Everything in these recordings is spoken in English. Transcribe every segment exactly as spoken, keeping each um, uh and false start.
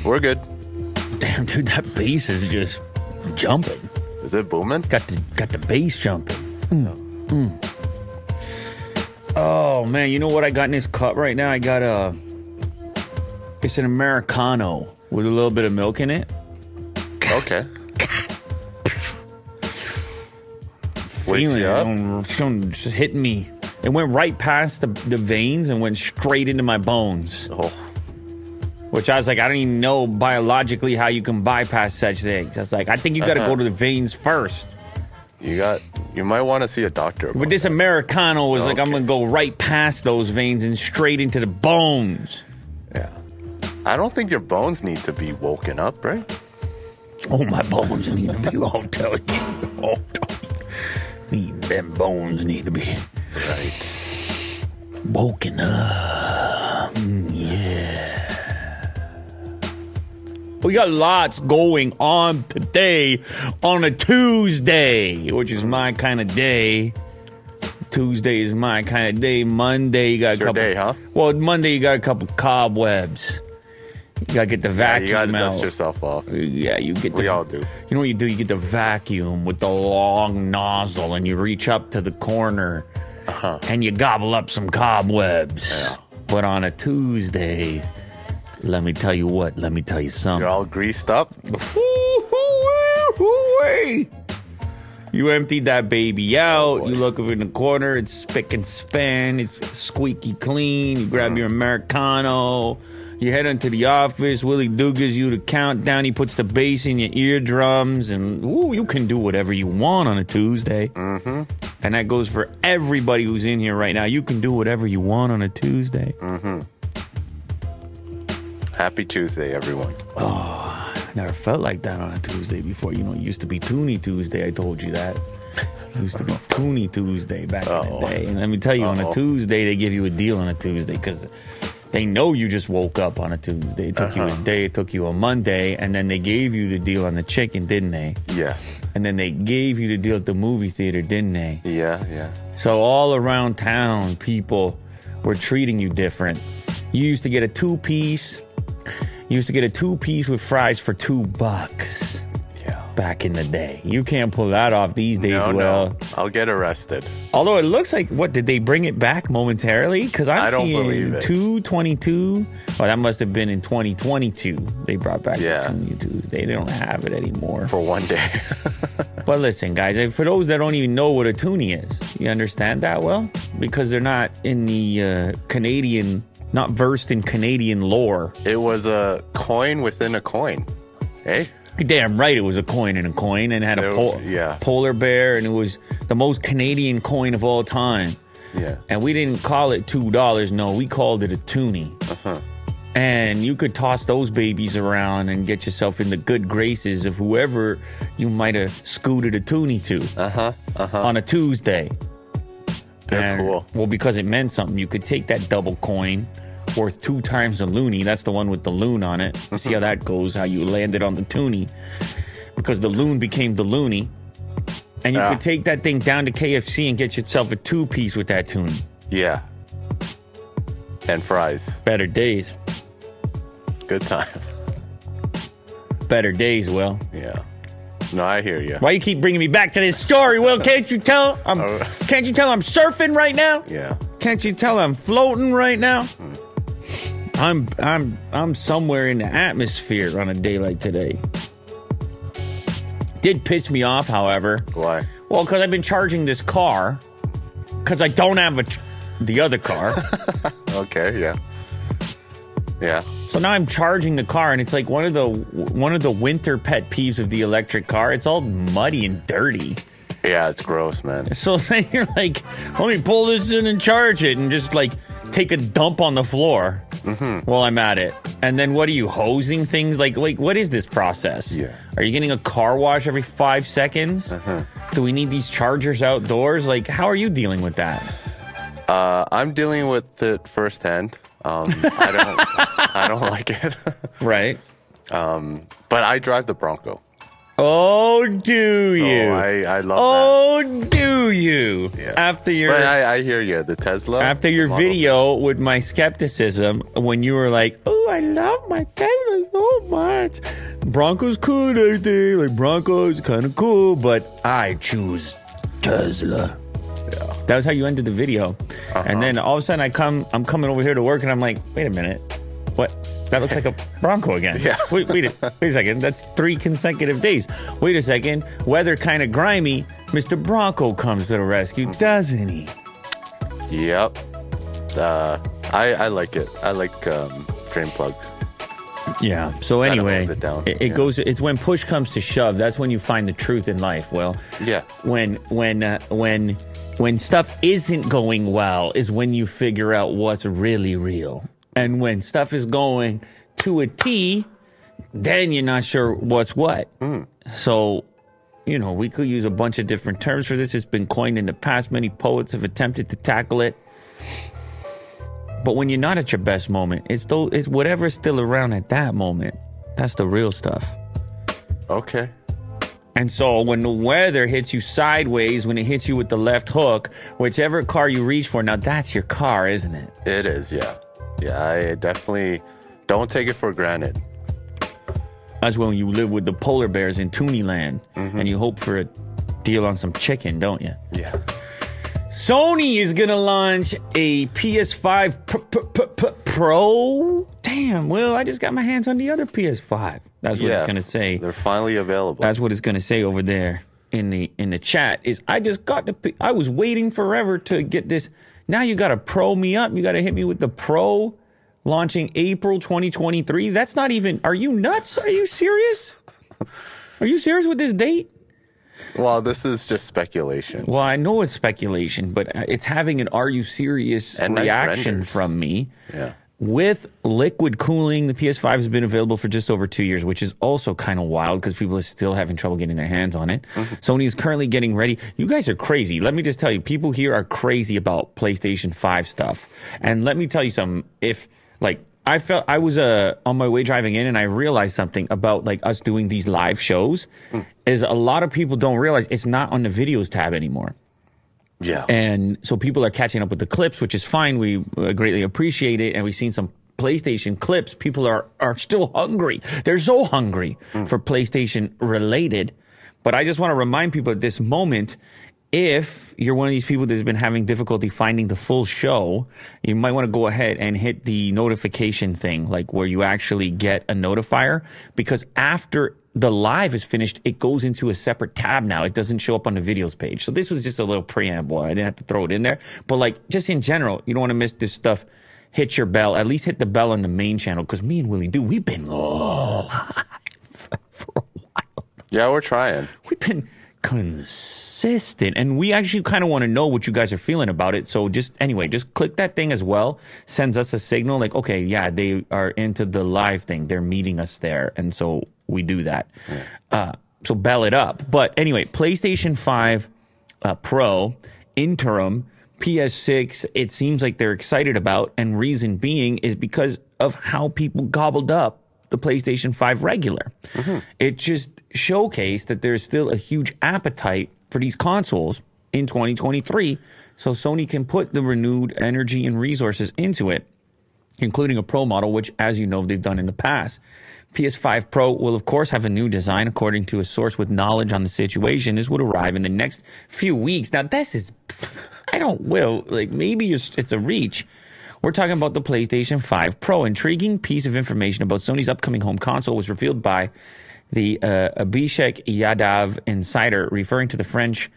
We're good. Damn, dude, that bass is just jumping. Is it booming? Got the got the bass jumping. Mm. Mm. Oh man, you know what I got in this cup right now? I got a. It's an Americano with a little bit of milk in it. Okay. Feeling it, it's going just hitting me. It went right past the the veins and went straight into my bones. Oh. Which I was like, I don't even know biologically how you can bypass such things. I was like, I think you got to Uh-huh. go to the veins first. You got. You might want to see a doctor. But this Americano was Okay. like, I'm going to go right past those veins and straight into the bones. Yeah. I don't think your bones need to be woken up, right? Oh, my bones need to be, I'll tell you. Oh, need, them bones need to be Right. woken up. Mm, yeah. We got lots going on today on a Tuesday, which is my kind of day. Tuesday is my kind of day. Monday, you got It's a your couple. day, huh? Well, Monday, you got a couple cobwebs. You got to get the Yeah, vacuum you got to out. dust yourself off. Yeah, you get the. We all do. You know what you do? You get the vacuum with the long nozzle, and you reach up to the corner, Uh-huh. and you gobble up some cobwebs. Yeah. But on a Tuesday, let me tell you what. Let me tell you something. You're all greased up. You emptied that baby out. boy. You look up in the corner. It's spick and span. It's squeaky clean. You grab your Americano. You head into the office. Willie Doo gives you the countdown. He puts the bass in your eardrums. And ooh, you can do whatever you want on a Tuesday. Mm-hmm. And that goes for everybody who's in here right now. You can do whatever you want on a Tuesday. Mm-hmm. Happy Tuesday, everyone. Oh, I never felt like that on a Tuesday before. You know, it used to be Toonie Tuesday. I told you that. It used to be Toonie Tuesday back Uh-oh. in the day. And let me tell you, on a Uh-oh. Tuesday, they give you a deal on a Tuesday because they know you just woke up on a Tuesday. It took you a Uh-huh. day, it took you a Monday, and then they gave you the deal on the chicken, didn't they? Yeah. And then they gave you the deal at the movie theater, didn't they? Yeah, yeah. So all around town, people were treating you different. You used to get a two-piece. You used to get a two-piece with fries for two bucks Yeah. back in the day. You can't pull that off these days, No, well. no. I'll get arrested. Although it looks like, what, did they bring it back momentarily? Because I'm I don't seeing believe it. two twenty-two. Well, that must have been in twenty twenty-two. They brought back Yeah. the Toonie Tuesday. They don't have it anymore. For one day. But listen, guys, for those that don't even know what a toonie is, you understand that well? Because they're not in the uh, Canadian, not versed in Canadian lore. It was a coin within a coin. Hey? You're damn right it was a coin in a coin and it had a It- pol- yeah. polar bear, and it was the most Canadian coin of all time. Yeah. And we didn't call it two dollars, no, we called it a toonie. Uh-huh. And you could toss those babies around and get yourself in the good graces of whoever you might have scooted a toonie to Uh-huh. Uh-huh. on a Tuesday. They're And- cool. Well, because it meant something. You could take that double coin worth two times a loonie. That's the one with the loon on it. See how that goes, how you landed on the toonie. Because the loon became the loony. And you Yeah. could take that thing down to K F C and get yourself a two-piece with that toonie. Yeah. And fries. Better days. Good time. Better days, Will. Yeah. No, I hear you. Why you keep bringing me back to this story, Will? Can't you tell I'm Oh. Can't you tell I'm surfing right now? Yeah. Can't you tell I'm floating right now? I'm I'm I'm somewhere in the atmosphere on a day like today. Did piss me off, however. Why? Well, because I've been charging this car because I don't have a ch- the other car. Okay, yeah. Yeah. So now I'm charging the car, and it's like one of the one of the winter pet peeves of the electric car. It's all muddy and dirty. Yeah, it's gross, man. So then you're like, let me pull this in and charge it, and just like take a dump on the floor Mm-hmm. while I'm at it. And then what are you hosing things? Like, like what is this process? Yeah. Are you getting a car wash every five seconds? Uh-huh. Do we need these chargers outdoors? Like, how are you dealing with that? Uh, I'm dealing with it firsthand. Um, I don't, I don't like it. Right. Um, but I drive the Bronco. Oh, do So you? I, I love oh, do you? that. Yeah. After your But I, I hear you. The Tesla. after your Model video with my skepticism, when you were like, "Oh, I love my Tesla so much," Bronco's cool and everything. Like Bronco's kind of cool, but I choose Tesla. Yeah. That was how you ended the video, Uh-huh. and then all of a sudden I come, I'm coming over here to work, and I'm like, "Wait a minute, what?" That looks like a Bronco again. Yeah. Wait, wait, a, wait a second. That's three consecutive days. Wait a second. Weather kind of grimy. Mister Bronco comes to the rescue, doesn't he? Yep. Uh, I I like it. I like um, drain plugs. Yeah. So Kinda anyway, holds it down. it, it Yeah. goes. It's when push comes to shove. That's when you find the truth in life. Well, Yeah. when when uh, when when stuff isn't going well is when you figure out what's really real. And when stuff is going to a T, then you're not sure what's what. Mm. So, you know, we could use a bunch of different terms for this. It's been coined in the past. Many poets have attempted to tackle it. But when you're not at your best moment, it's though it's whatever's still around at that moment. That's the real stuff. Okay. And so when the weather hits you sideways, when it hits you with the left hook, whichever car you reach for, now that's your car, isn't it? It is. Yeah. Yeah. I definitely don't take it for granted. That's when you live with the polar bears in Toonieland, Mm-hmm. and you hope for a deal on some chicken, don't you? Yeah. Sony is going to launch a P S five P- P- P- P- Pro. Damn, well, I just got my hands on the other P S five. That's what yeah. it's going to say. They're finally available. That's what it's going to say over there in the in the chat. Is I just got the. P- I was waiting forever to get this. Now you got to pro me up. You got to hit me with the Pro launching April twenty twenty-three. That's not even. Are you nuts? Are you serious? Are you serious with this date? Well, this is just speculation. Well, I know it's speculation, but it's having an "Are you serious?" And nice reaction renders. from me. Yeah. With liquid cooling, the P S five has been available for just over two years, which is also kind of wild because people are still having trouble getting their hands on it. Mm-hmm. Sony is currently getting ready. You guys are crazy. Let me just tell you, people here are crazy about PlayStation five stuff. And let me tell you something. If, like, I felt I was uh, on my way driving in and I realized something about, like, us doing these live shows mm. is a lot of people don't realize it's not on the videos tab anymore. Yeah. And so people are catching up with the clips, which is fine. We uh, greatly appreciate it. And we've seen some PlayStation clips. People are, are still hungry. They're so hungry mm. for PlayStation related. But I just want to remind people at this moment, if you're one of these people that's been having difficulty finding the full show, you might want to go ahead and hit the notification thing, like where you actually get a notifier, because after the live is finished, it goes into a separate tab now. It doesn't show up on the videos page. So this was just a little preamble. I didn't have to throw it in there. But like, just in general, you don't want to miss this stuff. Hit your bell. At least hit the bell on the main channel, because me and Willie do, we've been live for a while. Yeah, we're trying. We've been consistent, and we actually kind of want to know what you guys are feeling about it. So just anyway, just click that thing as well. Sends us a signal like, okay, yeah, they are into the live thing. They're meeting us there, and so we do that. Yeah. Uh, so bell it up. But anyway, PlayStation five uh, Pro interim P S six. It seems like they're excited about, and reason being is because of how people gobbled up the PlayStation five regular. Mm-hmm. It just showcased that there's still a huge appetite for these consoles in twenty twenty-three, so Sony can put the renewed energy and resources into it, including a Pro model, which, as you know, they've done in the past. P S five Pro will, of course, have a new design, according to a source with knowledge on the situation. This would arrive in the next few weeks. Now, this is, I don't will, like, maybe it's, it's a reach. We're talking about the PlayStation five Pro. Intriguing piece of information about Sony's upcoming home console was revealed by the uh, Abhishek Yadav insider, referring to the French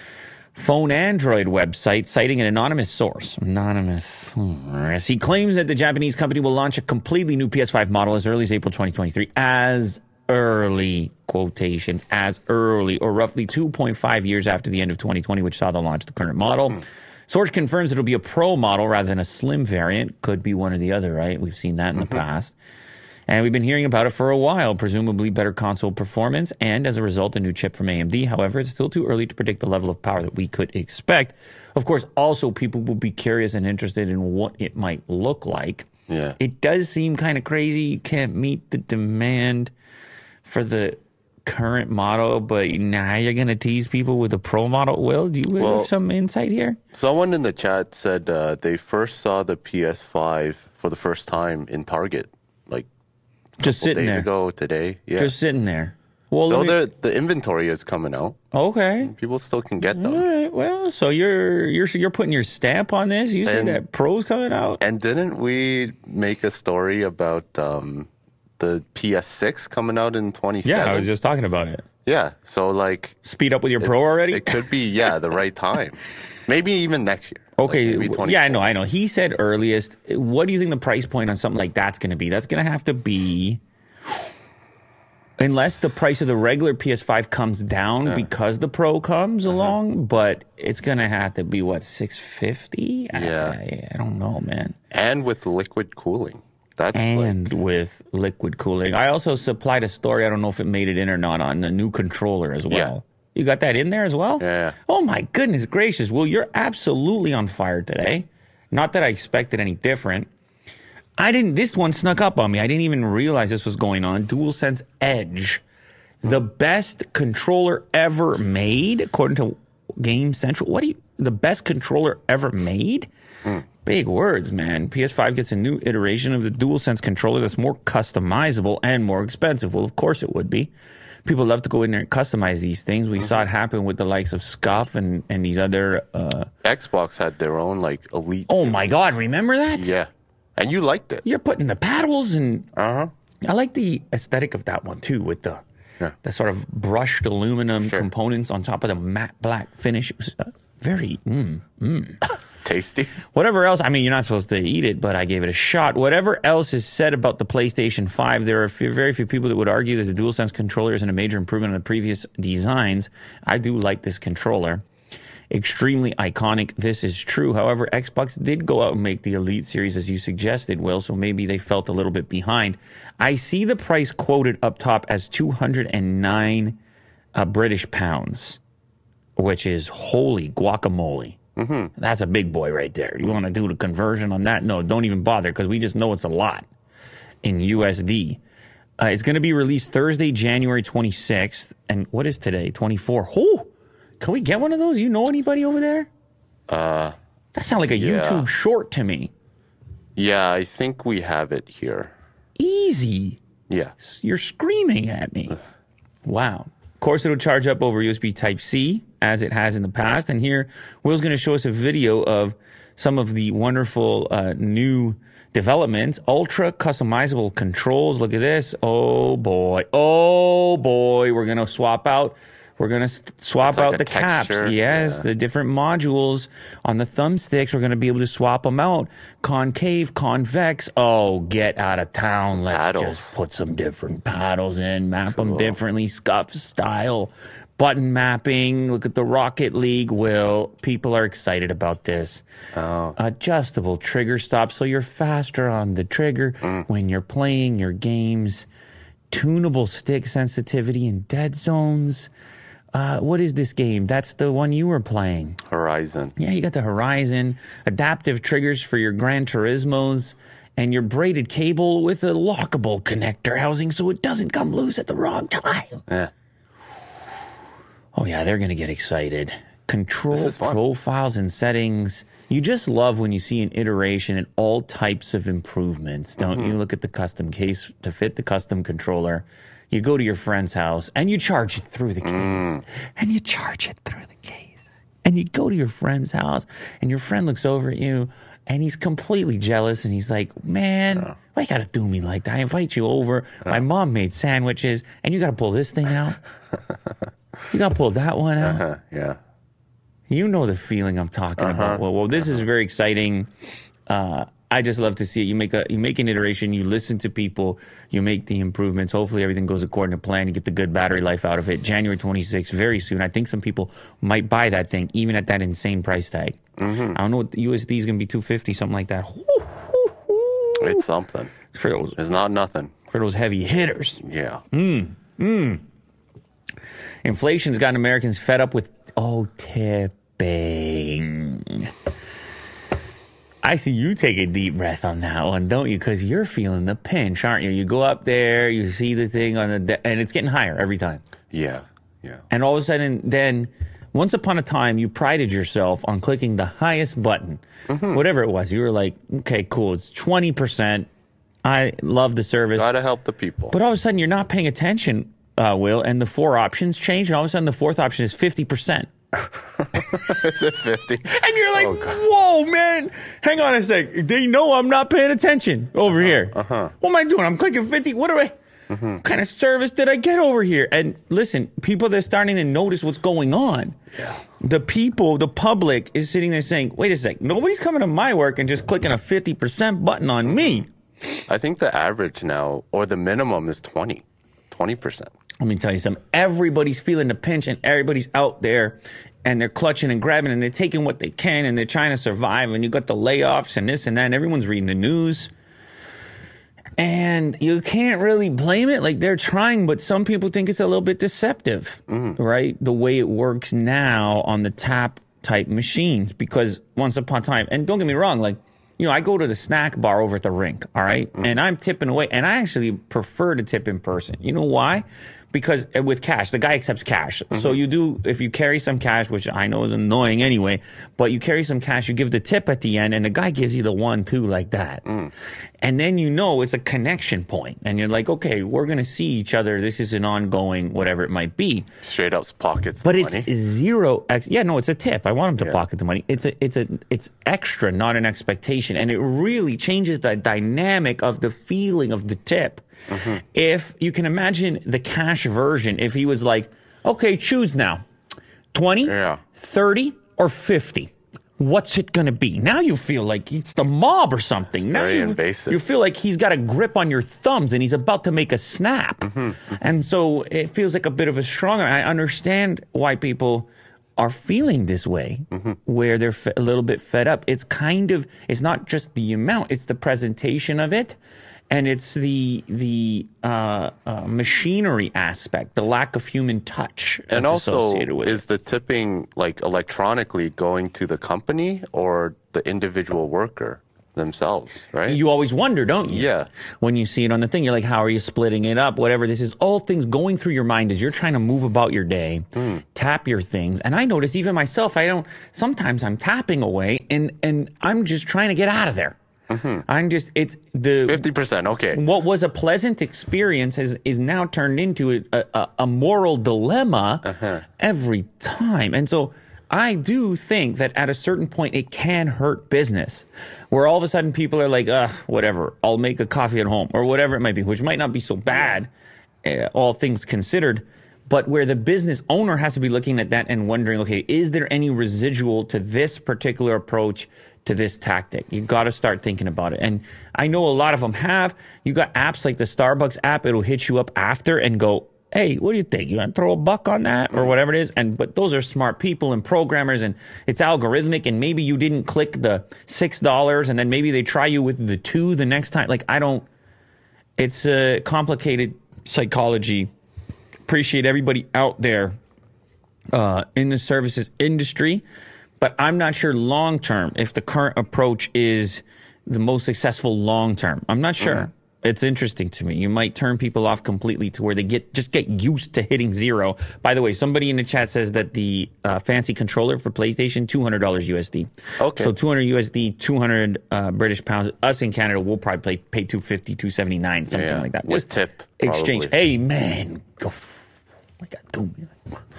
Phone Android website, citing an anonymous source. Anonymous. He claims that the Japanese company will launch a completely new P S five model as early as April twenty twenty-three. As early, quotations, as early, or roughly two point five years after the end of twenty twenty, which saw the launch of the current model. Mm. Source confirms it'll be a Pro model rather than a slim variant. Could be one or the other, right? We've seen that in mm-hmm. the past. And we've been hearing about it for a while, presumably better console performance, and as a result, a new chip from A M D. However, it's still too early to predict the level of power that we could expect. Of course, also, people will be curious and interested in what it might look like. Yeah. It does seem kind of crazy. You can't meet the demand for the current model, but now you're going to tease people with the Pro model. Will, do you Well, have some insight here? Someone in the chat said uh, they first saw the P S five for the first time in Target, like Just couple sitting days there. ago today. Yeah. Just sitting there. Well, so let me- the the inventory is coming out. okay. People still can get them. All right. Well, so you're you're you're putting your stamp on this. You see And- that Pro's coming out. And didn't we make a story about um, the P S six coming out in twenty-seven? Yeah, I was just talking about it. Yeah, so like Speed up with your Pro it's- already. It could be yeah the right time. Maybe even next year. Okay, Like maybe w- yeah, I know, twenty-four. I know. He said earliest. What do you think the price point on something like that's going to be? That's going to have to be, unless the price of the regular P S five comes down because the Pro comes Uh-huh. along, but it's going to have to be, what, six fifty? Yeah. I, I don't know, man. And with liquid cooling. That's like And with liquid cooling. I also supplied a story, I don't know if it made it in or not, on the new controller as well. You got that in there as well? Yeah. Oh my goodness gracious. Well, you're absolutely on fire today. Not that I expected any different. I didn't, this one snuck up on me. I didn't even realize this was going on. DualSense Edge. The best controller ever made, according to Game Central. What do you, the best controller ever made? Big words, man. P S five gets a new iteration of the DualSense controller that's more customizable and more expensive. Well, of course it would be. People love to go in there and customize these things. We saw it happen with the likes of Scuff and, and these other... Uh, Xbox had their own like elite. oh, my God. Remember that? Yeah, and you liked it. You're putting the paddles and... Uh huh. I like the aesthetic of that one, too, with the, Yeah. the sort of brushed aluminum Sure. components on top of the matte black finish. It was uh, very... Mm. Tasty. Whatever else, I mean, you're not supposed to eat it, but I gave it a shot. Whatever else is said about the PlayStation five, there are few, very few people that would argue that the DualSense controller isn't a major improvement on the previous designs. I do like this controller. Extremely iconic. This is true. However, Xbox did go out and make the Elite series, as you suggested, Will, so maybe they felt a little bit behind. I see the price quoted up top as two hundred nine uh, British pounds, which is holy guacamole. Mm-hmm. That's a big boy right there. You want to do the conversion on that? No, don't even bother, because we just know it's a lot in U S D. Uh, it's going to be released Thursday, January twenty-sixth. And what is today? twenty-four. Oh, can we get one of those? You know anybody over there? Uh, That sounds like a yeah. YouTube short to me. yeah, I think we have it here. Easy. Yeah. You're screaming at me. Wow. Of course, it'll charge up over U S B Type-C, as it has in the past. And here, Will's going to show us a video of some of the wonderful uh, new developments. Ultra customizable controls. Look at this. Oh, boy. Oh, boy. We're going to swap out. We're going to swap It's like out a the caps. texture, Yes, yeah. the different modules on the thumbsticks. We're going to be able to swap them out. Concave, convex. Oh, get out of town. Let's Paddles. just put some different paddles in, map them differently, Scuff style, button mapping. Look at the Rocket League. Will, people are excited about this. Oh. Adjustable trigger stop, so you're faster on the trigger Mm. when you're playing your games. Tunable stick sensitivity in dead zones. Uh, what is this game? That's the one you were playing. Horizon. Yeah, you got the Horizon, adaptive triggers for your Gran Turismos, and your braided cable with a lockable connector housing so it doesn't come loose at the wrong time. Yeah. Oh, yeah, they're going to get excited. Control This is fun. profiles and settings. You just love when you see an iteration and all types of improvements, don't Mm-hmm. you? Look at the custom case to fit the custom controller. You go to your friend's house and you charge it through the case. Mm. And you charge it through the case. And you go to your friend's house and your friend looks over at you and he's completely jealous and he's like, man, why you got to do me like that? I invite you over. My mom made sandwiches and you got to pull this thing out. You got to pull that one out. Uh, yeah. You know the feeling I'm talking Uh-huh. about. Well, well, this is very exciting. Uh, I just love to see it. You make a you make an iteration. You listen to people. You make the improvements. Hopefully, everything goes according to plan. You get the good battery life out of it. January twenty-sixth, very soon. I think some people might buy that thing even at that insane price tag. Mm-hmm. I don't know what the U S D is going to be two fifty, something like that. It's something. For those It's not nothing. for those heavy hitters. Yeah. Inflation's gotten Americans fed up with oh tipping. I see you take a deep breath on that one, don't you? Because you're feeling the pinch, aren't you? You go up there, you see the thing on the de- and it's getting higher every time. Yeah, yeah. And all of a sudden, then, once upon a time, you prided yourself on clicking the highest button, mm-hmm. whatever it was. You were like, okay, cool, it's twenty percent. I love the service. Gotta help the people. But all of a sudden, you're not paying attention, uh, Will, and the four options change, and all of a sudden, the fourth option is fifty percent. Is it fifty? And you're like, oh, whoa, man. Hang on a sec. They know I'm not paying attention over uh-huh, here. Uh-huh. What am I doing? I'm clicking fifty. What do I... Mm-hmm. What kind of service did I get over here? And listen, people are starting to notice what's going on. Yeah. The people, the public is sitting there saying, wait a sec, nobody's coming to my work and just clicking a fifty percent button on me. I think the average now, or the minimum, is twenty. twenty percent. Let me tell you something. Everybody's feeling the pinch and everybody's out there and they're clutching and grabbing and they're taking what they can and they're trying to survive. And you got the layoffs and this and that and everyone's reading the news. And you can't really blame it. Like, they're trying, but some people think it's a little bit deceptive, mm. right? The way it works now on the tap type machines, because once upon a time, and don't get me wrong, like, you know, I go to the snack bar over at the rink, all right? Mm. And I'm tipping away, and I actually prefer to tip in person. You know why? Because with cash, the guy accepts cash. Mm-hmm. So you do, if you carry some cash, which I know is annoying anyway, but you carry some cash, you give the tip at the end, and the guy gives you the one, two, like that. Mm. And then you know it's a connection point. And you're like, okay, we're going to see each other. This is an ongoing, whatever it might be. Straight up pockets But the it's money. zero. Ex- yeah, no, it's a tip. I want him to yeah. pocket the money. It's a, it's a, it's extra, not an expectation. And it really changes the dynamic of the feeling of the tip. Mm-hmm. If you can imagine the cash version, if he was like, okay, choose now, twenty, yeah. thirty, or fifty. What's it going to be? Now you feel like it's the mob or something. It's now very you, invasive. You feel like he's got a grip on your thumbs and he's about to make a snap. Mm-hmm. Mm-hmm. And so it feels like a bit of a stronger. I understand why people are feeling this way, mm-hmm. where they're fe- a little bit fed up. It's kind of, it's not just the amount, it's the presentation of it. And it's the the uh, uh, machinery aspect, the lack of human touch. And also, with is it. the tipping like electronically going to the company or the individual worker themselves, right? You always wonder, don't you? Yeah. When you see it on the thing, you're like, how are you splitting it up? Whatever this is, all things going through your mind as you're trying to move about your day, mm. tap your things. And I notice even myself, I don't, sometimes I'm tapping away and, and I'm just trying to get out of there. Mm-hmm. I'm just, it's the fifty percent. Okay. What was a pleasant experience has, is now turned into a, a, a moral dilemma uh-huh. every time. And so I do think that at a certain point it can hurt business, where all of a sudden people are like, uh, whatever, I'll make a coffee at home or whatever it might be, which might not be so bad, uh, all things considered. But where the business owner has to be looking at that and wondering, okay, is there any residual to this particular approach to this tactic? You got to start thinking about it. And I know a lot of them have. You got apps like the Starbucks app. It'll hit you up after and go, hey, what do you think? You want to throw a buck on that or whatever it is? And but those are smart people and programmers, and it's algorithmic. And maybe you didn't click the six dollars, and then maybe they try you with the two the next time. Like, I don't. It's a complicated psychology. Appreciate everybody out there uh, in the services industry. But I'm not sure long term if the current approach is the most successful long term. I'm not sure. Mm-hmm. It's interesting to me. You might turn people off completely to where they get just get used to hitting zero. By the way, somebody in the chat says that the uh, fancy controller for PlayStation, two hundred dollars U S D. Okay. So two hundred U S D, two hundred uh, British pounds. Us in Canada, we'll probably pay, pay two fifty, two seventy-nine, something yeah. like that. With just tip. Exchange. Probably. Hey, man. Go. Oh my God, do me.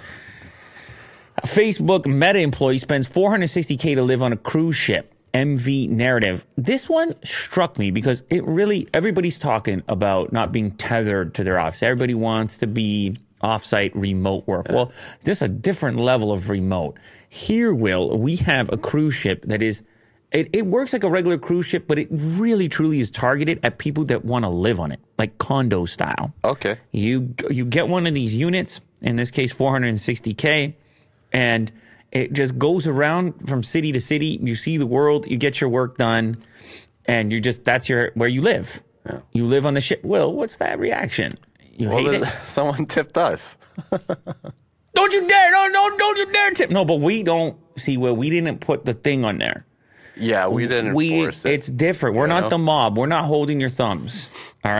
A Facebook Meta employee spends four hundred sixty thousand dollars to live on a cruise ship. M V narrative. This one struck me because it really, everybody's talking about not being tethered to their office. Everybody wants to be offsite remote work. Yeah. Well, this is a different level of remote. Here, Will, we have a cruise ship that is, it, it works like a regular cruise ship, but it really truly is targeted at people that want to live on it, like condo style. Okay. You, you get one of these units, in this case, four hundred sixty thousand, and it just goes around from city to city. You see the world, you get your work done, and you just, that's your, where you live. Yeah. You live on the ship. Will, what's that reaction? You well, hate it? Someone tipped us. Don't you dare, no, no, don't you dare tip. No, but we don't, see, Will, we didn't put the thing on there. Yeah, we didn't we, enforce it. It's different. We're not know? the mob. We're not holding your thumbs, all right?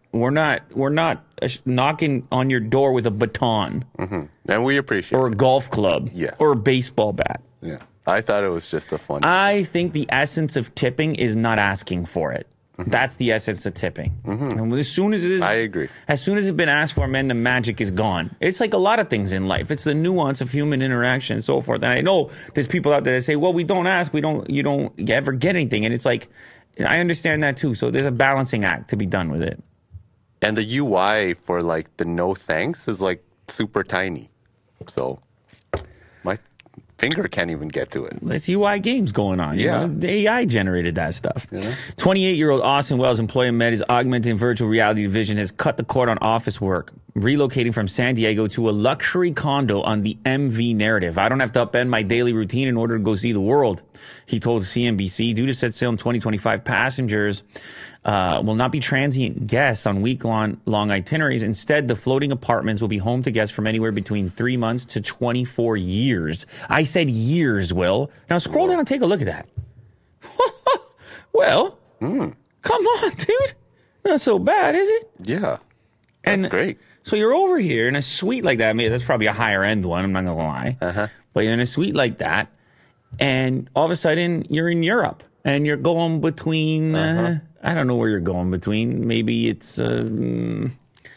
We're not we're not knocking on your door with a baton. Mm-hmm. And we appreciate or it. a golf club. Yeah. Or a baseball bat. Yeah. I thought it was just a fun. I think the essence of tipping is not asking for it. Mm-hmm. That's the essence of tipping. Mm-hmm. And as soon as it is, I agree. As soon as it's been asked for, man, the magic is gone. It's like a lot of things in life. It's the nuance of human interaction and so forth. And I know there's people out there that say, well, we don't ask, we don't, you don't ever get anything. And it's like, I understand that too. So there's a balancing act to be done with it. And the U I for like the no thanks is like super tiny. So my finger can't even get to it. It's U I games going on. You Yeah. know? The A I generated that stuff. Yeah. twenty-eight-year-old Austin Wells, employee met his augmented and virtual reality division, has cut the cord on office work, relocating from San Diego to a luxury condo on the M V narrative. I don't have to upend my daily routine in order to go see the world, he told C N B C. Due to set sail in twenty twenty-five, passengers uh, will not be transient guests on week-long long itineraries. Instead, the floating apartments will be home to guests from anywhere between three months to twenty-four years. I said years, Will. Now scroll down and take a look at that. Well, Mm. come on, dude. Not so bad, is it? Yeah. That's And- great. So you're over here in a suite like that. I mean, that's probably a higher end one. I'm not going to lie. Uh-huh. But you're in a suite like that. And all of a sudden, you're in Europe. And you're going between, uh, Uh-huh. I don't know where you're going between. Maybe it's, um,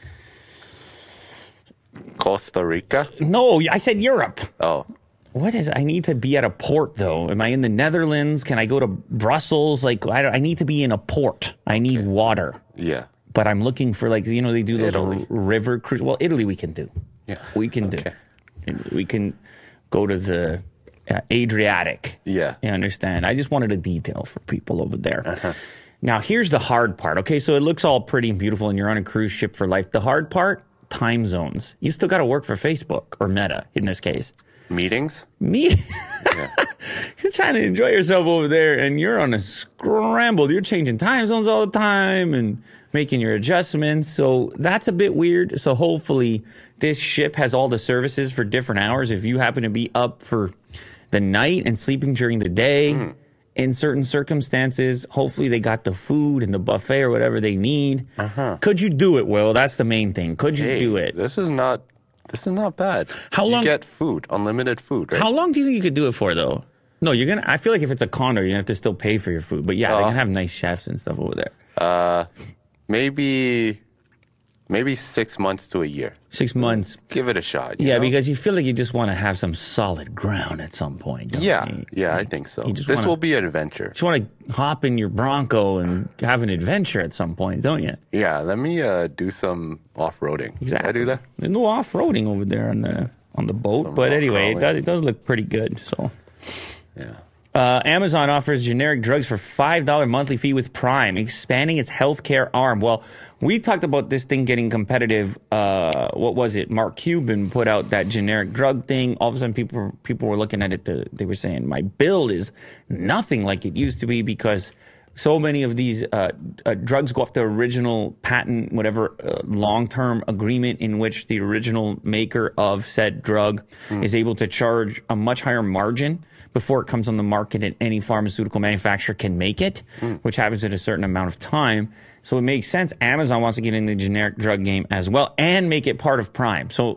Costa Rica. no, I said Europe. Oh. What is, I need to be at a port, though. Am I in the Netherlands? Can I go to Brussels? Like, I, I need to be in a port. I need Okay. water. Yeah. But I'm looking for, like, you know, they do those Italy. r- river cruise. Well, Italy we can do. Yeah. We can Okay. do. And we can go to the uh, Adriatic. Yeah. You understand? I just wanted a detail for people over there. Uh-huh. Now, here's the hard part. Okay, so it looks all pretty and beautiful, and you're on a cruise ship for life. The hard part, time zones. You still got to work for Facebook or Meta in this case. Meetings. Me, Yeah. you're trying to enjoy yourself over there, and you're on a scramble. You're changing time zones all the time and making your adjustments. So that's a bit weird. So hopefully this ship has all the services for different hours. If you happen to be up for the night and sleeping during the day Mm. in certain circumstances, hopefully they got the food and the buffet or whatever they need. Uh-huh. Could you do it, Will? That's the main thing. Could you Hey, do it? This is not. This is not bad. How long- You get food, unlimited food, right? How long do you think you could do it for, though? No, you're gonna. I feel like if it's a condo, you're gonna have to still pay for your food. But yeah, they Uh. can have nice chefs and stuff over there. Uh, maybe, maybe six months to a year. Six months. Give it a shot. you Yeah, know? because you feel like you just want to have some solid ground at some point. don't Yeah, you? yeah, I think so. you just This wanna- will be an adventure. Just want to hop in your Bronco and have an adventure at some point, don't you? Yeah, let me uh, do some off-roading. Exactly. Can I do that? There's no off-roading over there on the on the boat, Some but rock anyway, it crawling. does, it does look pretty good. So. Yeah. Uh, Amazon offers generic drugs for five dollars monthly fee with Prime, expanding its healthcare arm. Well, we talked about this thing getting competitive. Uh, what was it? Mark Cuban put out that generic drug thing. All of a sudden, people people were looking at it. To, they were saying, my bill is nothing like it used to be because so many of these uh, uh, drugs go off the original patent, whatever uh, long-term agreement in which the original maker of said drug mm. is able to charge a much higher margin before it comes on the market and any pharmaceutical manufacturer can make it, mm. which happens at a certain amount of time. So it makes sense. Amazon wants to get in the generic drug game as well and make it part of Prime. So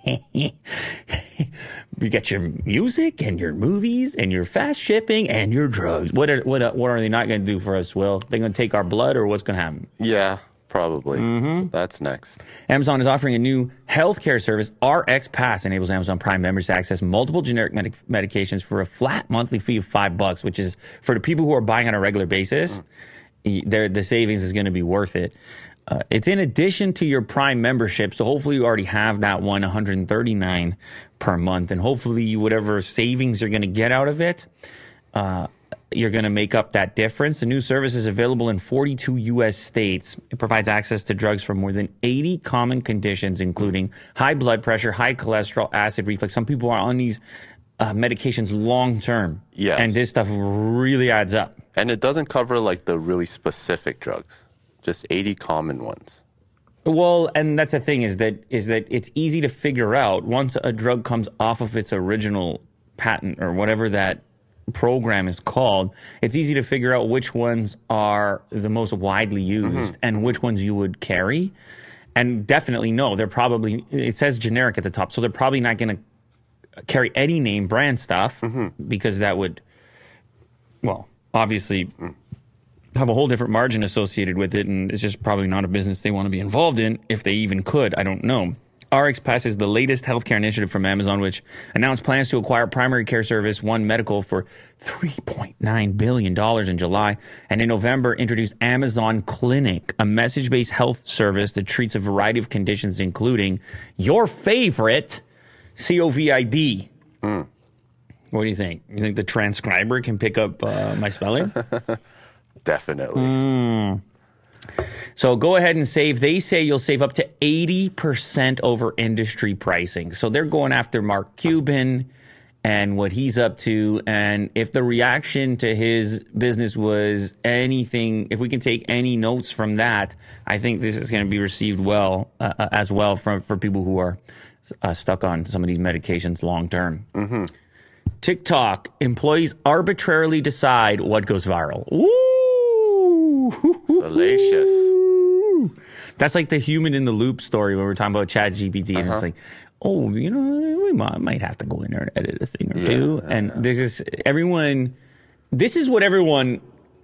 you get your music and your movies and your fast shipping and your drugs. What are, what are, what are they not going to do for us, Will? They're going to take our blood or what's going to happen? Yeah, probably. Mm-hmm. That's next. Amazon is offering a new healthcare service. R X Pass enables Amazon Prime members to access multiple generic medic- medications for a flat monthly fee of five bucks, which is for the people who are buying on a regular basis. Mm. The savings is going to be worth it. Uh, it's in addition to your Prime membership, so hopefully you already have that one, one hundred thirty-nine dollars per month, and hopefully whatever savings you're going to get out of it, uh, you're going to make up that difference. The new service is available in forty-two U S states. It provides access to drugs for more than eighty common conditions, including high blood pressure, high cholesterol, acid reflux. Some people are on these uh, medications long term, Yes. and this stuff really adds up. And it doesn't cover like the really specific drugs, just eighty common ones. Well, and that's the thing is that is that it's easy to figure out once a drug comes off of its original patent or whatever that program is called, it's easy to figure out which ones are the most widely used mm-hmm. and which ones you would carry. And definitely no, they're probably, it says generic at the top, so they're probably not going to carry any name brand stuff mm-hmm. because that would, well, obviously mm. have a whole different margin associated with it, and it's just probably not a business they want to be involved in if they even could. I don't know. RxPass is the latest healthcare initiative from Amazon, which announced plans to acquire primary care service One Medical for three point nine billion dollars in July, and in November introduced Amazon Clinic, a message-based health service that treats a variety of conditions, including your favorite COVID. Mm. What do you think? You think the transcriber can pick up uh, my spelling? Definitely. Mm. So go ahead and save. They say you'll save up to eighty percent over industry pricing. So they're going after Mark Cuban and what he's up to. And if the reaction to his business was anything, if we can take any notes from that, I think this is going to be received well uh, as well from, for people who are uh, stuck on some of these medications long term. Mm-hmm. TikTok, employees arbitrarily decide what goes viral. Ooh! Salacious. That's like the human in the loop story when we're talking about ChatGPT, uh-huh. and it's like, oh, you know, we might, might have to go in there and edit a thing or yeah, two. Yeah, and yeah. there's this, everyone, this is what everyone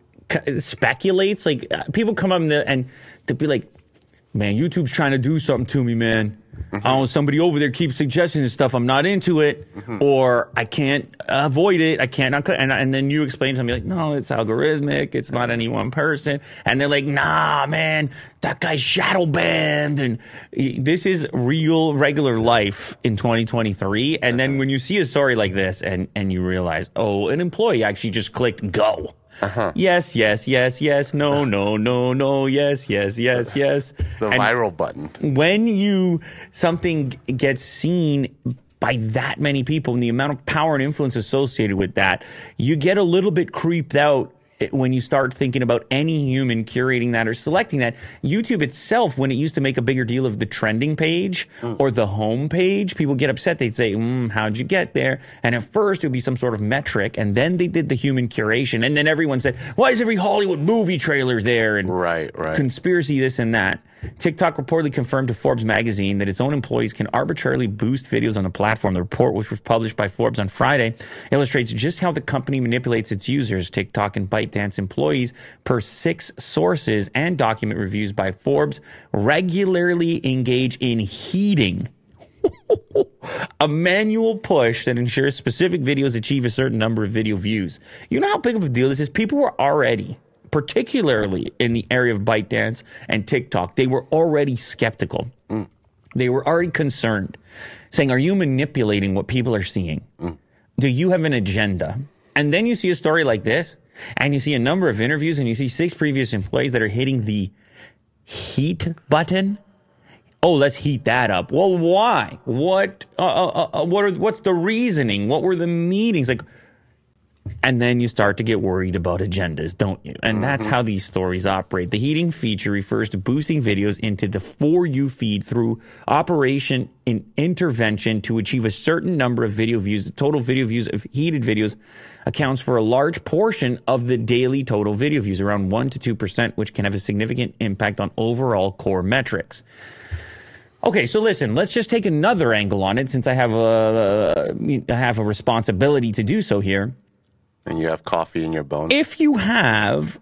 speculates. Like, people come up and, and to be like, man, YouTube's trying to do something to me, man. Mm-hmm. Oh, somebody over there keeps suggesting this stuff. I'm not into it, mm-hmm. or I can't avoid it. I can't. Not, and, and then you explain to me like, no, it's algorithmic. It's not any one person. And they're like, nah, man, that guy's shadow banned. And this is real, regular life in twenty twenty-three. And then when you see a story like this, and and you realize, oh, an employee actually just clicked go. Uh-huh. Yes, yes, yes, yes, no, no, no, no, yes, yes, yes, yes. The and viral button. When you, something gets seen by that many people and the amount of power and influence associated with that, you get a little bit creeped out when you start thinking about any human curating that or selecting that. YouTube itself, when it used to make a bigger deal of the trending page mm. or the home page, people get upset. They'd say, mm, how'd you get there? And at first it would be some sort of metric, and then they did the human curation, and then everyone said, why is every Hollywood movie trailer there? And right, right. conspiracy, this and that. TikTok reportedly confirmed to Forbes magazine that its own employees can arbitrarily boost videos on the platform. The report, which was published by Forbes on Friday, illustrates just how the company manipulates its users. TikTok and ByteDance employees, per six sources and document reviews by Forbes, regularly engage in heeding a manual push that ensures specific videos achieve a certain number of video views. You know how big of a deal this is? People were already, particularly in the area of ByteDance and TikTok, they were already skeptical. Mm. They were already concerned, saying, are you manipulating what people are seeing? Mm. Do you have an agenda? And then you see a story like this, and you see a number of interviews, and you see six previous employees that are hitting the heat button. Oh, let's heat that up. Well, why? What? Uh, uh, uh, what are? What's the reasoning? What were the meetings like? And then you start to get worried about agendas, don't you? And that's how these stories operate. The heating feature refers to boosting videos into the For You feed through operation in intervention to achieve a certain number of video views. The total video views of heated videos accounts for a large portion of the daily total video views, around one to two percent, which can have a significant impact on overall core metrics. Okay, so listen, let's just take another angle on it, since I have a, I have a responsibility to do so here. And you have coffee in your bones. If you have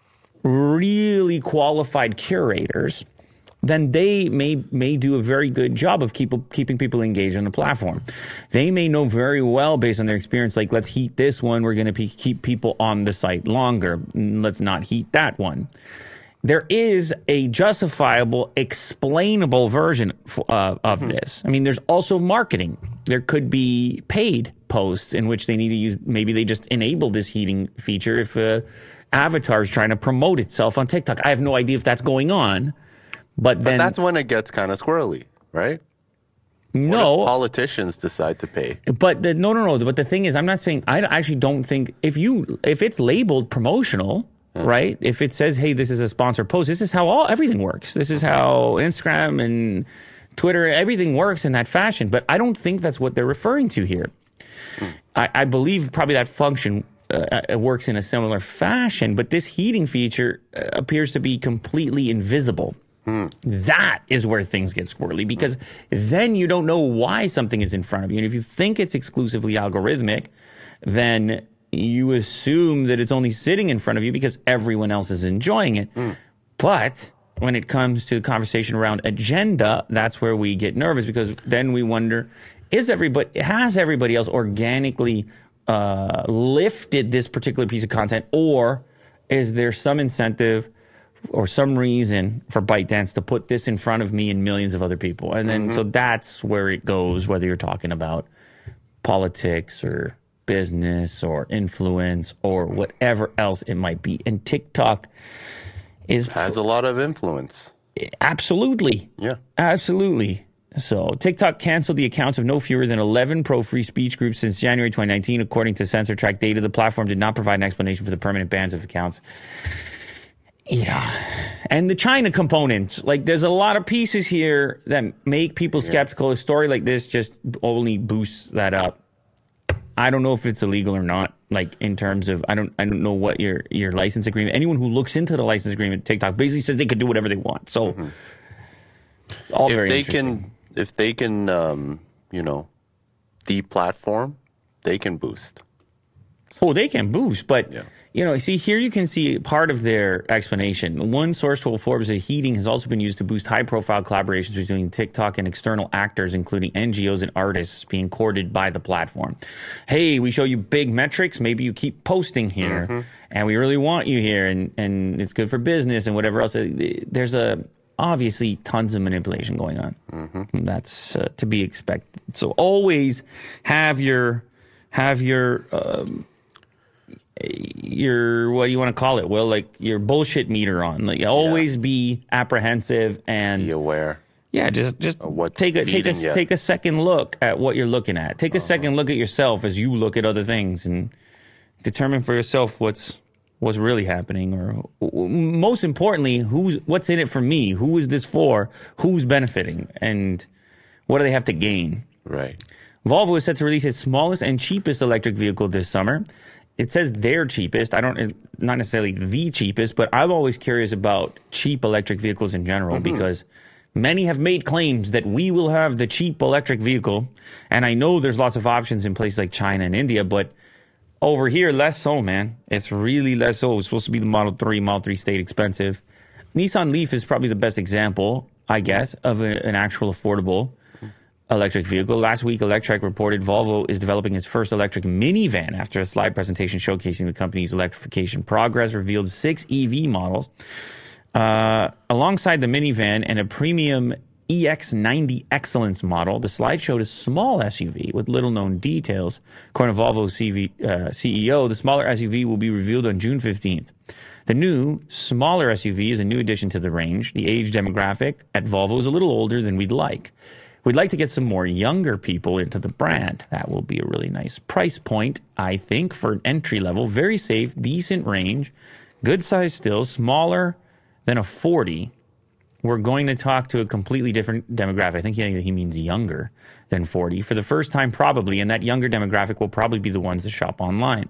really qualified curators, then they may may do a very good job of keep, keeping people engaged on the platform. They may know very well, based on their experience, like, let's heat this one. We're going to keep people on the site longer. Let's not heat that one. There is a justifiable, explainable version uh, of mm-hmm. this. I mean, there's also marketing. There could be paid posts in which they need to use, maybe they just enable this heating feature if uh, Avatar is trying to promote itself on TikTok. I have no idea if that's going on, but, but then... But that's when it gets kind of squirrely, right? No. What if politicians decide to pay? But the, no, no, no. But the thing is, I'm not saying, I actually don't think, if you, if it's labeled promotional... Hmm. Right? If it says, hey, this is a sponsored post, this is how all everything works. This is how Instagram and Twitter, everything works in that fashion. But I don't think that's what they're referring to here. Hmm. I, I believe probably that function uh, it works in a similar fashion, but this heating feature uh, appears to be completely invisible. Hmm. That is where things get squirrely, because then you don't know why something is in front of you. And if you think it's exclusively algorithmic, then you assume that it's only sitting in front of you because everyone else is enjoying it. Hmm. But when it comes to the conversation around agenda, that's where we get nervous, because then we wonder, is everybody, has everybody else organically uh, lifted this particular piece of content, or is there some incentive or some reason for ByteDance to put this in front of me and millions of other people? And then, mm-hmm. so that's where it goes, whether you're talking about politics or business or influence or whatever else it might be. And TikTok is has a lot of influence. Absolutely. Yeah. Absolutely. So TikTok canceled the accounts of no fewer than eleven pro-free speech groups since January twenty nineteen, according to CensorTrack data. The platform did not provide an explanation for the permanent bans of accounts. Yeah. And the China component, like, there's a lot of pieces here that make people skeptical. Yeah. A story like this just only boosts that up. I don't know if it's illegal or not. Like, in terms of, I don't, I don't know what your your license agreement. Anyone who looks into the license agreement, TikTok basically says they could do whatever they want. So, mm-hmm. it's all if very they interesting. Can, if they can, um, you know, deplatform, they can boost. So, oh, they can boost, but yeah. you know, see here you can see part of their explanation. One source told Forbes that heating has also been used to boost high-profile collaborations between TikTok and external actors, including N G Os and artists being courted by the platform. Hey, we show you big metrics. Maybe you keep posting here, mm-hmm. and we really want you here, and, and it's good for business and whatever else. There's a obviously tons of manipulation going on. Mm-hmm. That's uh, to be expected. So always have your have your um, your, what do you want to call it? Well, like your bullshit meter on. Like, always yeah. be apprehensive and be aware. Yeah, just just take a take a you. take a second look at what you're looking at. Take a uh-huh. second look at yourself as you look at other things, and determine for yourself what's what's really happening, or most importantly, who's what's in it for me? Who is this for? Who's benefiting, and what do they have to gain? Right. Volvo is set to release its smallest and cheapest electric vehicle this summer. It says their cheapest. I don't, not necessarily the cheapest, but I'm always curious about cheap electric vehicles in general, mm-hmm. because many have made claims that we will have the cheap electric vehicle. And I know there's lots of options in places like China and India, but over here, less so, man. It's really less so. It's supposed to be the Model three. Model three stayed expensive. Nissan Leaf is probably the best example, I guess, of a, an actual affordable electric vehicle. Last week, Electrek reported Volvo is developing its first electric minivan after a slide presentation showcasing the company's electrification progress, revealed six E V models. Uh, alongside the minivan and a premium E X ninety Excellence model, the slide showed a small S U V with little-known details. According to Volvo's C V, uh, C E O, the smaller S U V will be revealed on June fifteenth. The new, smaller S U V is a new addition to the range. The age demographic at Volvo is a little older than we'd like. We'd like to get some more younger people into the brand. That will be a really nice price point, I think, for entry level. Very safe, decent range, good size still, smaller than a forty. We're going to talk to a completely different demographic. I think he, he means younger than forty for the first time, probably, and that younger demographic will probably be the ones that shop online.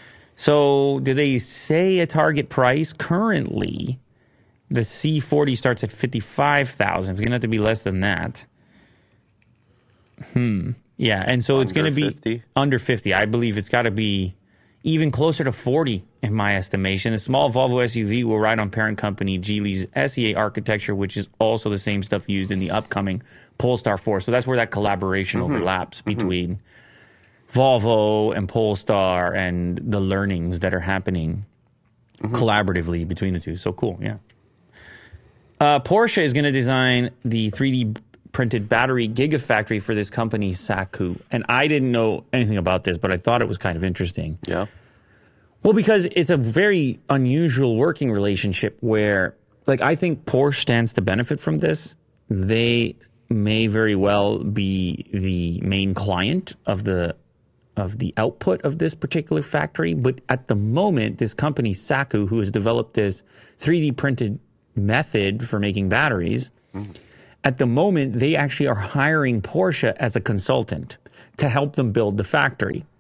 So do they say a target price? Currently, the C forty starts at fifty-five thousand dollars. It's going to have to be less than that. Hmm. Yeah, and so under it's going to be fifty? Under fifty. I believe it's got to be even closer to forty in my estimation. A small Volvo S U V will ride on parent company Geely's S E A architecture, which is also the same stuff used in the upcoming Polestar four. So that's where that collaboration mm-hmm. overlaps between mm-hmm. Volvo and Polestar and the learnings that are happening mm-hmm. collaboratively between the two. So cool, yeah. Uh, Porsche is going to design the three D printed battery gigafactory for this company, Saku. And I didn't know anything about this, but I thought it was kind of interesting. Yeah. Well, because it's a very unusual working relationship where, like, I think Porsche stands to benefit from this. They may very well be the main client of the of the output of this particular factory. But at the moment, this company, Saku, who has developed this three D printed method for making batteries, mm. at the moment, they actually are hiring Porsche as a consultant to help them build the factory.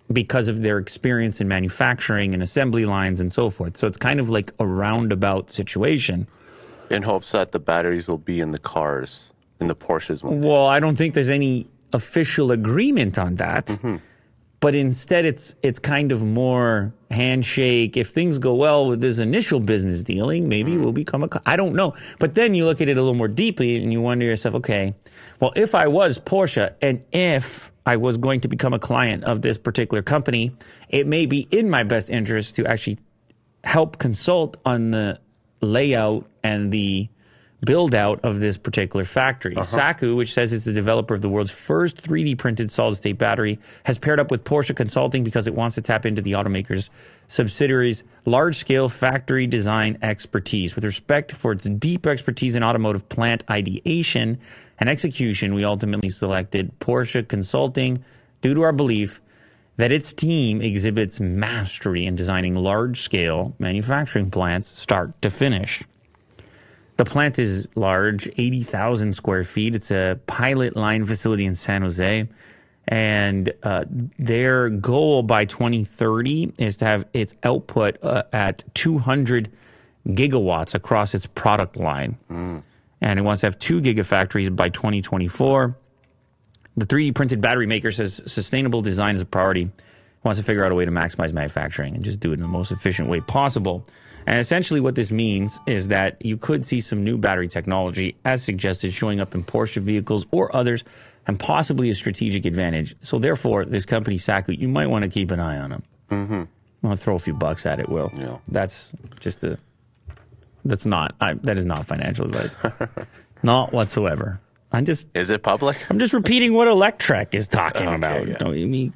because of their experience in manufacturing and assembly lines and so forth. So it's kind of like a roundabout situation. In hopes that the batteries will be in the cars, in the Porsches one. Well, I don't think there's any official agreement on that. Mm-hmm. But instead, it's it's kind of more handshake. If things go well with this initial business dealing, maybe mm. we'll become a... I don't know. But then you look at it a little more deeply and you wonder to yourself, okay, well, if I was Porsche and if I was going to become a client of this particular company, it may be in my best interest to actually help consult on the layout and the build out of this particular factory. Uh-huh. Saku, which says it's the developer of the world's first three D printed solid state battery, has paired up with Porsche Consulting because it wants to tap into the automaker's subsidiaries' large scale factory design expertise. With respect for its deep expertise in automotive plant ideation and execution, we ultimately selected Porsche Consulting due to our belief that its team exhibits mastery in designing large scale manufacturing plants start to finish. The plant is large, eighty thousand square feet. It's a pilot line facility in San Jose. And uh, their goal by twenty thirty is to have its output uh, at two hundred gigawatts across its product line. Mm. And it wants to have two gigafactories by twenty twenty-four. The three D printed battery maker says sustainable design is a priority. It wants to figure out a way to maximize manufacturing and just do it in the most efficient way possible. And essentially what this means is that you could see some new battery technology, as suggested, showing up in Porsche vehicles or others, and possibly a strategic advantage. So therefore, this company, Saku, you might want to keep an eye on them. Mm-hmm. I want to throw a few bucks at it, Will. Yeah. That's just a... That's not... I, that is not financial advice. Not whatsoever. I'm just... Is it public? I'm just repeating what Electrek is talking okay, about. Yeah. Don't you mean...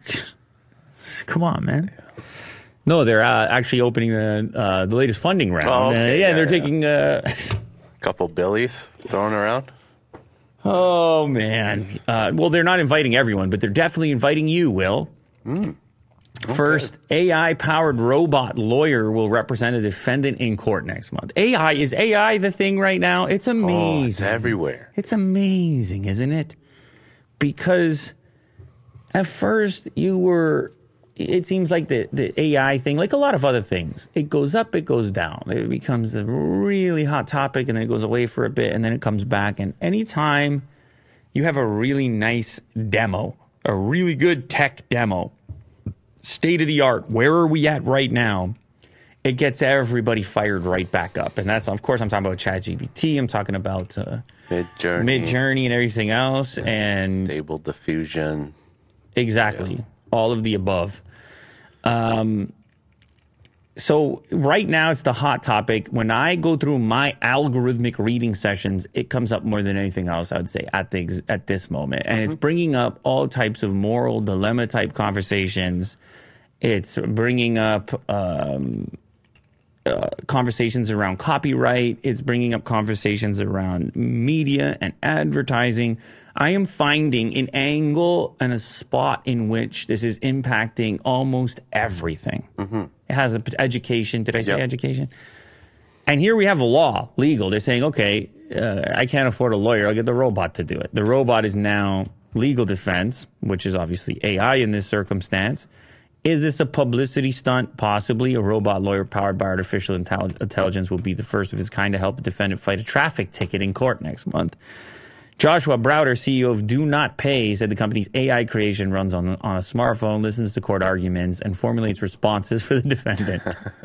Come on, man. Yeah. No, they're uh, actually opening the uh, the latest funding round. Oh, okay, uh, yeah, yeah, they're yeah. taking uh, a couple billies thrown around. Oh man! Uh, well, they're not inviting everyone, but they're definitely inviting you, Will. Mm. Okay. First, A I-powered robot lawyer will represent a defendant in court next month. A I is A I the thing right now? It's amazing. Oh, it's everywhere. It's amazing, isn't it? Because at first you were. It seems like the, the A I thing, like a lot of other things, it goes up, it goes down. It becomes a really hot topic, and then it goes away for a bit, and then it comes back. And anytime you have a really nice demo, a really good tech demo, state of the art, where are we at right now? It gets everybody fired right back up. And that's, of course, I'm talking about ChatGPT. I'm talking about uh, Midjourney. Midjourney and everything else. And Stable Diffusion. Exactly. Yeah. All of the above. Um, so right now it's the hot topic. When I go through my algorithmic reading sessions, it comes up more than anything else, I would say, at the at this moment. And mm-hmm. it's bringing up all types of moral dilemma type conversations. It's bringing up um, uh, conversations around copyright. It's bringing up conversations around media and advertising. I am finding an angle and a spot in which this is impacting almost everything. Mm-hmm. It has an education. Did I say yep. education? And here we have a law, legal. They're saying, okay, uh, I can't afford a lawyer. I'll get the robot to do it. The robot is now legal defense, which is obviously A I in this circumstance. Is this a publicity stunt? Possibly. A robot lawyer powered by artificial intelli- intelligence will be the first of its kind to help a defendant fight a traffic ticket in court next month. Joshua Browder, C E O of Do Not Pay, said the company's A I creation runs on, on a smartphone, listens to court arguments, and formulates responses for the defendant.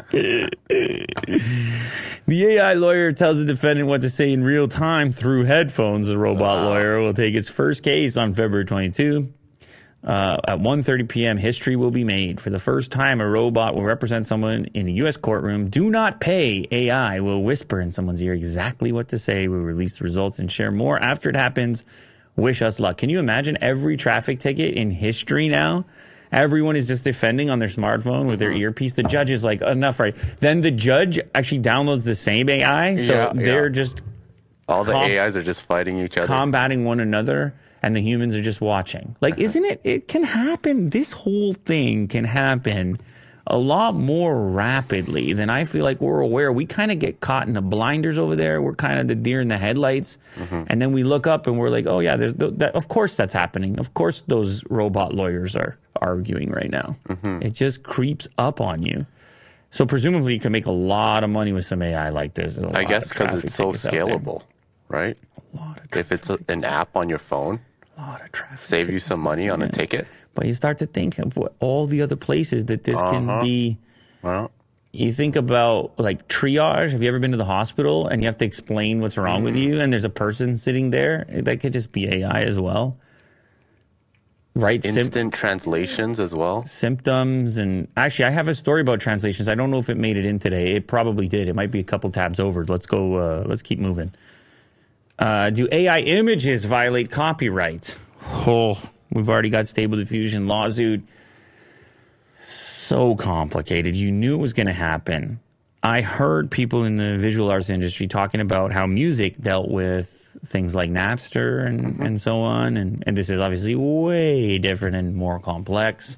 The A I lawyer tells the defendant what to say in real time through headphones. The robot wow. lawyer will take its first case on February twenty-second. Uh, at one thirty p.m., history will be made. For the first time, a robot will represent someone in a U S courtroom. Do Not Pay A I will whisper in someone's ear exactly what to say. We'll release the results and share more after it happens. Wish us luck. Can you imagine every traffic ticket in history now? Everyone is just defending on their smartphone with their earpiece. The judge is like, enough, right? Then the judge actually downloads the same A I. So yeah, they're yeah. just... All the com- A Is are just fighting each other. Combating one another. And the humans are just watching. Like, isn't it? It can happen. This whole thing can happen a lot more rapidly than I feel like we're aware. We kind of get caught in the blinders over there. We're kind of the deer in the headlights. Mm-hmm. And then we look up and we're like, oh, yeah, there's that, of course that's happening. Of course those robot lawyers are, arguing right now. Mm-hmm. It just creeps up on you. So presumably you can make a lot of money with some A I like this. I guess because it's so scalable, right? A lot of if it's a, an app on your phone, a lot of traffic save you some money on yeah. a ticket. But you start to think of what, all the other places that this uh-huh. can be. Well, you think about like triage. Have you ever been to the hospital and you have to explain what's wrong mm. with you and there's a person sitting there? That could just be A I as well. Right? Instant Sym- translations as well. Symptoms. And actually, I have a story about translations. I don't know if it made it in today. It probably did. It might be a couple tabs over. Let's go. Uh, let's keep moving. Uh, do A I images violate copyright? Oh, we've already got Stable Diffusion lawsuit. So complicated. You knew it was going to happen. I heard people in the visual arts industry talking about how music dealt with things like Napster and, mm-hmm. and so on. And, and this is obviously way different and more complex.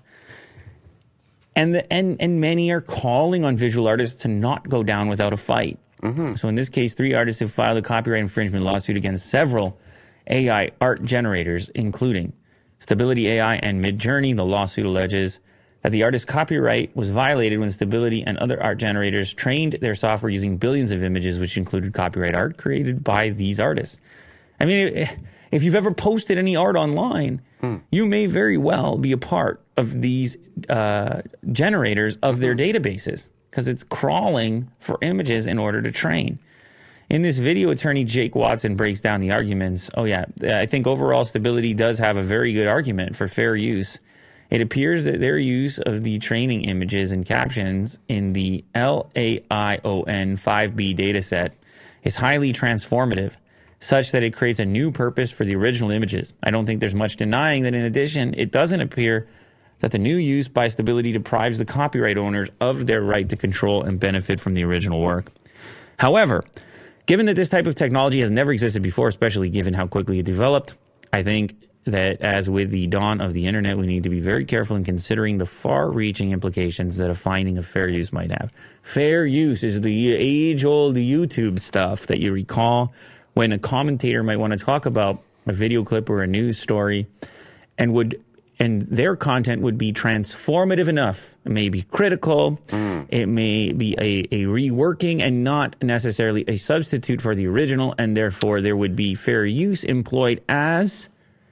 And, the, and, and many are calling on visual artists to not go down without a fight. Mm-hmm. So in this case, three artists have filed a copyright infringement lawsuit against several A I art generators, including Stability A I and Midjourney. The lawsuit alleges that the artist's copyright was violated when Stability and other art generators trained their software using billions of images, which included copyright art created by these artists. I mean, if you've ever posted any art online, hmm. you may very well be a part of these uh, generators of their databases because it's crawling for images in order to train. In this video, attorney Jake Watson breaks down the arguments. Oh, yeah, I think overall Stability does have a very good argument for fair use. It appears that their use of the training images and captions in the L A I O N five B dataset is highly transformative, such that it creates a new purpose for the original images. I don't think there's much denying that in addition, it doesn't appear that the new use by Stability deprives the copyright owners of their right to control and benefit from the original work. However, given that this type of technology has never existed before, especially given how quickly it developed, I think that as with the dawn of the internet, we need to be very careful in considering the far-reaching implications that a finding of fair use might have. Fair use is the age-old YouTube stuff that you recall when a commentator might want to talk about a video clip or a news story and would and their content would be transformative enough. It may be critical, mm. it may be a, a reworking and not necessarily a substitute for the original, and therefore there would be fair use employed as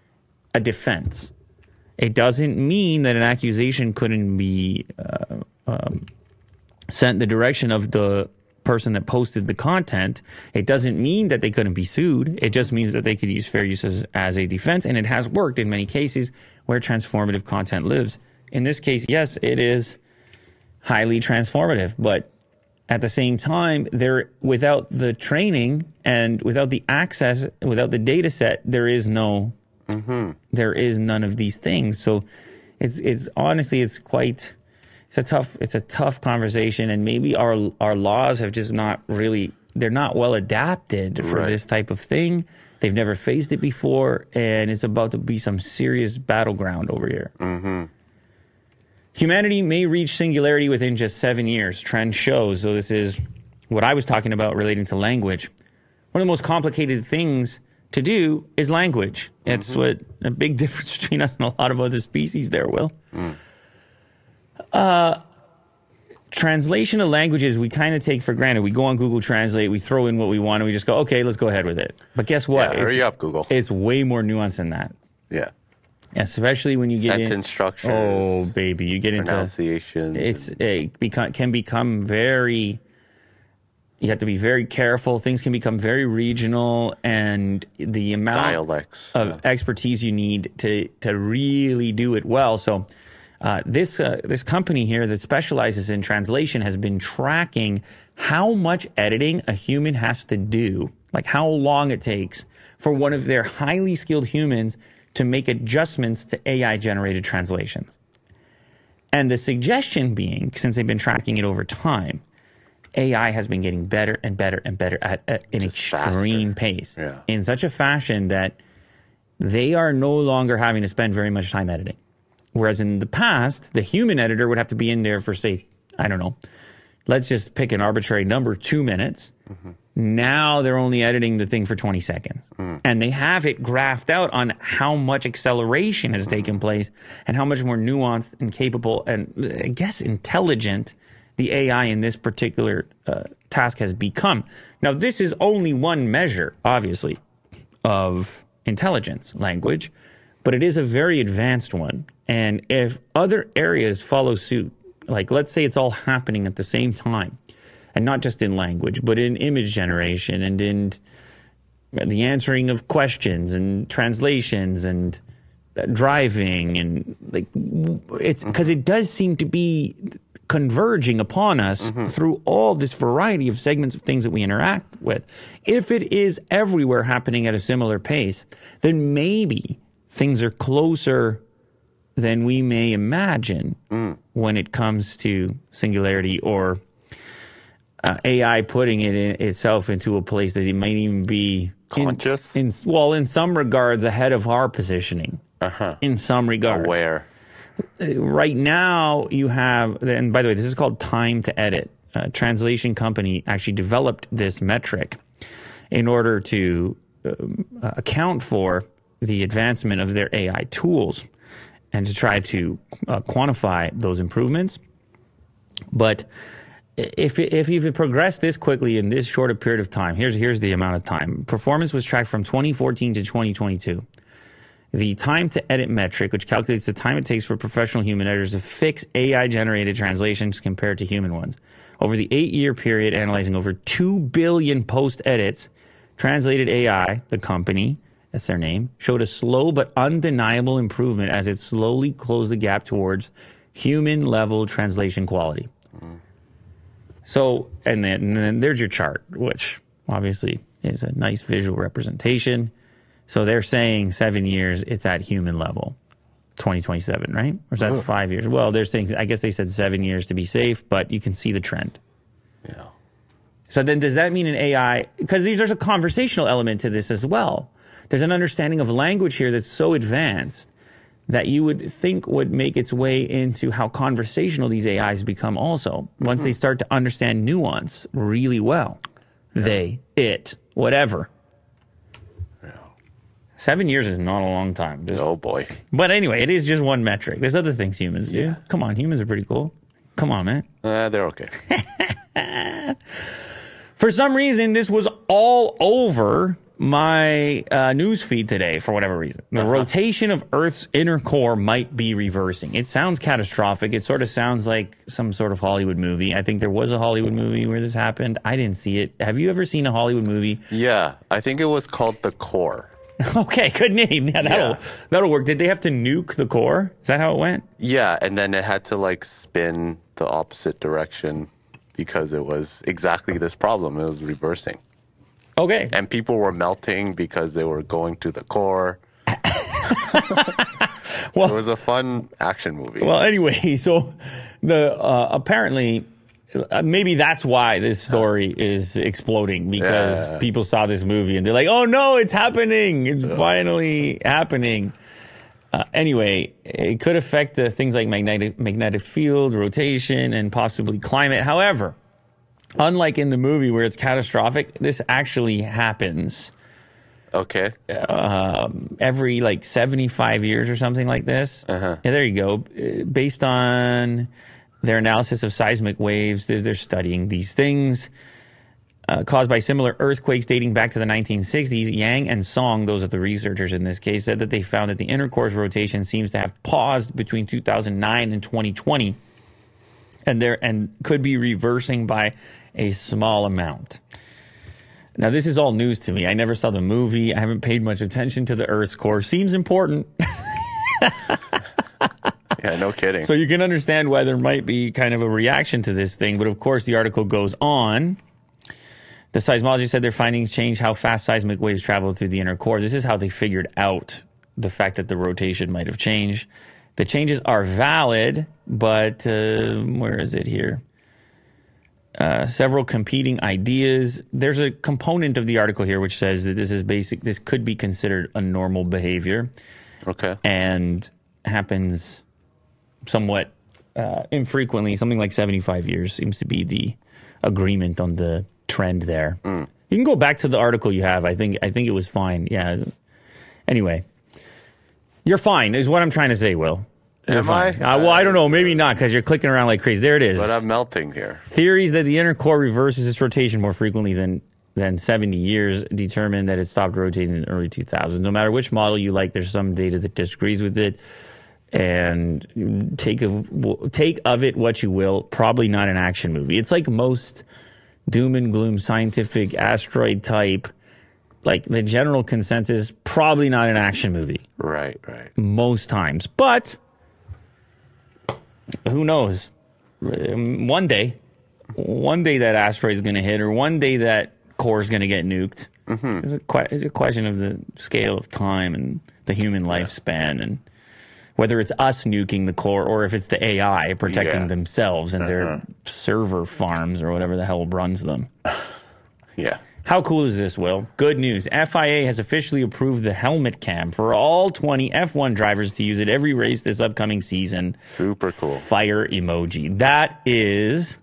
a defense. It doesn't mean that an accusation couldn't be uh, um, sent in the direction of the person that posted the content. It doesn't mean that they couldn't be sued. It just means that they could use fair use as, as a defense, and it has worked in many cases where transformative content lives. In this case, yes, it is highly transformative, but at the same time, there without the training and without the access, without the data set, there is no Mm-hmm. there is none of these things. So it's it's honestly it's quite it's a tough it's a tough conversation, and maybe our our laws have just not really they're not well adapted for right. this type of thing. They've never faced it before, and it's about to be some serious battleground over here. Mm-hmm. Humanity may reach singularity within just seven years. Trend shows. So this is what I was talking about relating to language. One of the most complicated things to do is language. It's mm-hmm. what a big difference between us and a lot of other species there, Will. Mm. Uh, translation of languages we kind of take for granted. We go on Google Translate, we throw in what we want, and we just go, okay, let's go ahead with it. But guess what? Yeah, hurry up, Google. It's way more nuanced than that. Yeah. Especially when you get Sentence in, structures. Oh, baby, you get into pronunciations. It's it become, can become very. You have to be very careful. Things can become very regional, and the amount Dialects, of yeah. expertise you need to to really do it well. So, uh, this uh, this company here that specializes in translation has been tracking how much editing a human has to do, like how long it takes for one of their highly skilled humans to make adjustments to A I generated translations. And the suggestion being, since they've been tracking it over time, A I has been getting better and better and better at, at an Just extreme faster. pace yeah. in such a fashion that they are no longer having to spend very much time editing. Whereas in the past, the human editor would have to be in there for, say, I don't know, let's just pick an arbitrary number, two minutes. Mm-hmm. Now they're only editing the thing for twenty seconds. Mm. And they have it graphed out on how much acceleration has mm. taken place and how much more nuanced and capable and, I guess, intelligent the A I in this particular uh, task has become. Now, this is only one measure, obviously, of intelligence, language, but it is a very advanced one. And if other areas follow suit, like let's say it's all happening at the same time, and not just in language, but in image generation and in the answering of questions and translations and driving, and like it's because mm-hmm. it does seem to be converging upon us mm-hmm. through all this variety of segments of things that we interact with. If it is everywhere happening at a similar pace, then maybe things are closer than we may imagine mm. when it comes to singularity or Uh, A I putting it in itself into a place that it might even be conscious. In, in well, in some regards, ahead of our positioning. Uh-huh. In some regards, aware. Uh, right now, you have, and by the way, this is called time to edit. A translation company actually developed this metric in order to um, uh, account for the advancement of their A I tools and to try to uh, quantify those improvements, but. If if you've progressed this quickly in this short a period of time, here's here's the amount of time. Performance was tracked from twenty fourteen to twenty twenty-two. The time to edit metric, which calculates the time it takes for professional human editors to fix A I-generated translations compared to human ones. Over the eight-year period, analyzing over two billion post-edits, Translated A I, the company, that's their name, showed a slow but undeniable improvement as it slowly closed the gap towards human-level translation quality. Mm. So, and then, and then there's your chart, which obviously is a nice visual representation. So they're saying seven years, it's at human level. twenty twenty-seven, right? Or so that's Ugh. five years. Well, they're saying, I guess they said seven years to be safe, but you can see the trend. Yeah. So then does that mean an A I, because there's a conversational element to this as well. There's an understanding of language here that's so advanced that you would think would make its way into how conversational these A Is become also. Once mm-hmm. they start to understand nuance really well. Yeah. They, it, whatever. Yeah. Seven years is not a long time. Just, oh, boy. But anyway, it is just one metric. There's other things humans do. Yeah. Come on, humans are pretty cool. Come on, man. Uh, they're okay. For some reason, this was all over my uh, news feed today for whatever reason. The uh-huh. rotation of Earth's inner core might be reversing. It sounds catastrophic. It sort of sounds like some sort of Hollywood movie. I think there was a Hollywood movie where this happened. I didn't see it. Have you ever seen a Hollywood movie? Yeah, I think it was called The Core. Okay, good name. Yeah, that'll yeah. that'll work. Did they have to nuke the core? Is that how it went? Yeah, and then it had to like spin the opposite direction because it was exactly this problem. It was reversing. Okay. And people were melting because they were going to the core. Well, it was a fun action movie. Well, anyway, so the uh, apparently uh, maybe that's why this story is exploding, because yeah. people saw this movie and they're like, "Oh no, it's happening! It's yeah. finally happening." Uh, anyway, it could affect the things like magnetic magnetic field, rotation, and possibly climate. However, unlike in the movie where it's catastrophic, this actually happens. Okay. Um, every like seventy-five years or something like this. Uh-huh. Yeah, there you go. Based on their analysis of seismic waves, they're, they're studying these things uh, caused by similar earthquakes dating back to the nineteen sixties. Yang and Song, those are the researchers in this case, said that they found that the inner core's rotation seems to have paused between two thousand nine and twenty twenty, and there and could be reversing by a small amount. Now, this is all news to me. I never saw the movie. I haven't paid much attention to the Earth's core. Seems important. Yeah, no kidding. So you can understand why there might be kind of a reaction to this thing. But of course, the article goes on. The seismologists said their findings change how fast seismic waves travel through the inner core. This is how they figured out the fact that the rotation might have changed. The changes are valid, but uh, where is it here? Uh, several competing ideas. There's a component of the article here which says that this is basic. This could be considered a normal behavior. Okay. And happens somewhat uh, infrequently. Something like seventy-five years seems to be the agreement on the trend there. Mm. You can go back to the article you have. I think I think it was fine. Yeah. Anyway, you're fine is what I'm trying to say, Will. You're Am fine. I? Uh, well, I don't know. Maybe not because you're clicking around like crazy. There it is. But I'm melting here. Theories that the inner core reverses its rotation more frequently than than seventy years determined that it stopped rotating in the early two thousands. No matter which model you like, there's some data that disagrees with it. And take of, take of it what you will. Probably not an action movie. It's like most doom and gloom scientific asteroid type. Like the general consensus, probably not an action movie. Right, right. Most times. But who knows? One day, one day that asteroid is going to hit, or one day that core is going to get nuked. Mm-hmm. It's, a que- it's a question of the scale of time and the human lifespan, and whether it's us nuking the core or if it's the A I protecting Yeah. themselves and Uh-huh. their server farms or whatever the hell runs them. Yeah. How cool is this, Will? Good news. F I A has officially approved the helmet cam for all twenty F one drivers to use at every race this upcoming season. Super cool. Fire emoji. That is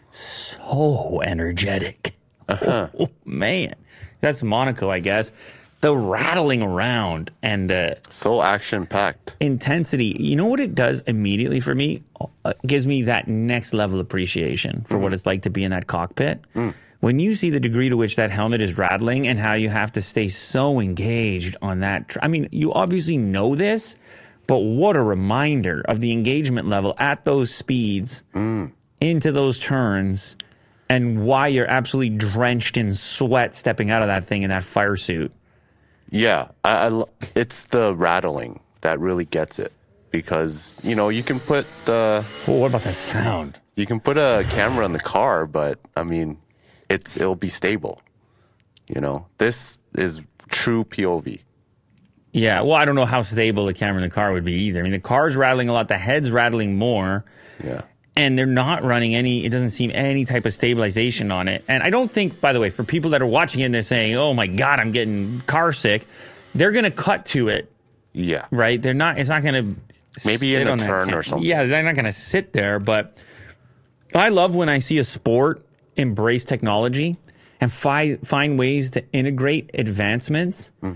so energetic. Uh-huh. Oh, man. That's Monaco, I guess. The rattling around and the So action packed. intensity. You know what it does immediately for me? Uh, gives me that next level appreciation for Mm. what it's like to be in that cockpit. Mm. When you see the degree to which that helmet is rattling and how you have to stay so engaged on that. Tr- I mean, you obviously know this, but what a reminder of the engagement level at those speeds Mm. into those turns and why you're absolutely drenched in sweat stepping out of that thing in that fire suit. Yeah, I, I lo- it's the rattling that really gets it, because you know you can put the Oh, what about the sound? you can put a camera in the car, but I mean, it's it'll be stable. You know, this is true P O V. Yeah, well, I don't know how stable the camera in the car would be either. I mean, the car's rattling a lot, the head's rattling more, Yeah, and they're not running any, it doesn't seem any type of stabilization on it. And I don't think, by the way, for people that are watching it and they're saying, oh my God, I'm getting car sick, they're going to cut to it, yeah, right? They're not, it's not going to Maybe in a turn or something. Yeah, they're not going to sit there, but I love when I see a sport embrace technology and fi- find ways to integrate advancements mm.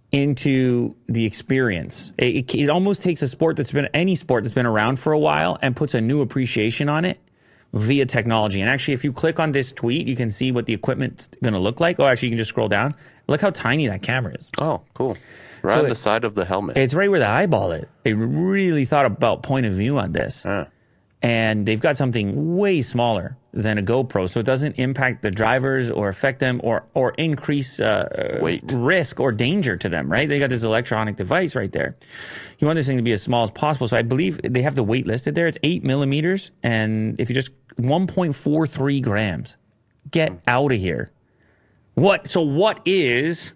into the experience. It, it, it almost takes a sport that's been, any sport that's been around for a while, and puts a new appreciation on it via technology. And actually, if you click on this tweet, you can see what the equipment's going to look like. Oh, actually, you can just scroll down. Look how tiny that camera is. Oh, cool. Right So on it- the side of the helmet. It's right where the eyeball is. They really thought about point of view on this. Yeah. And they've got something way smaller than a GoPro, so it doesn't impact the drivers or affect them or or increase uh, Weight. risk or danger to them, right? They got this electronic device right there. You want this thing to be as small as possible. So I believe they have the weight listed there. It's eight millimeters, and if you just one point four three grams. Get out of here. What? So what is?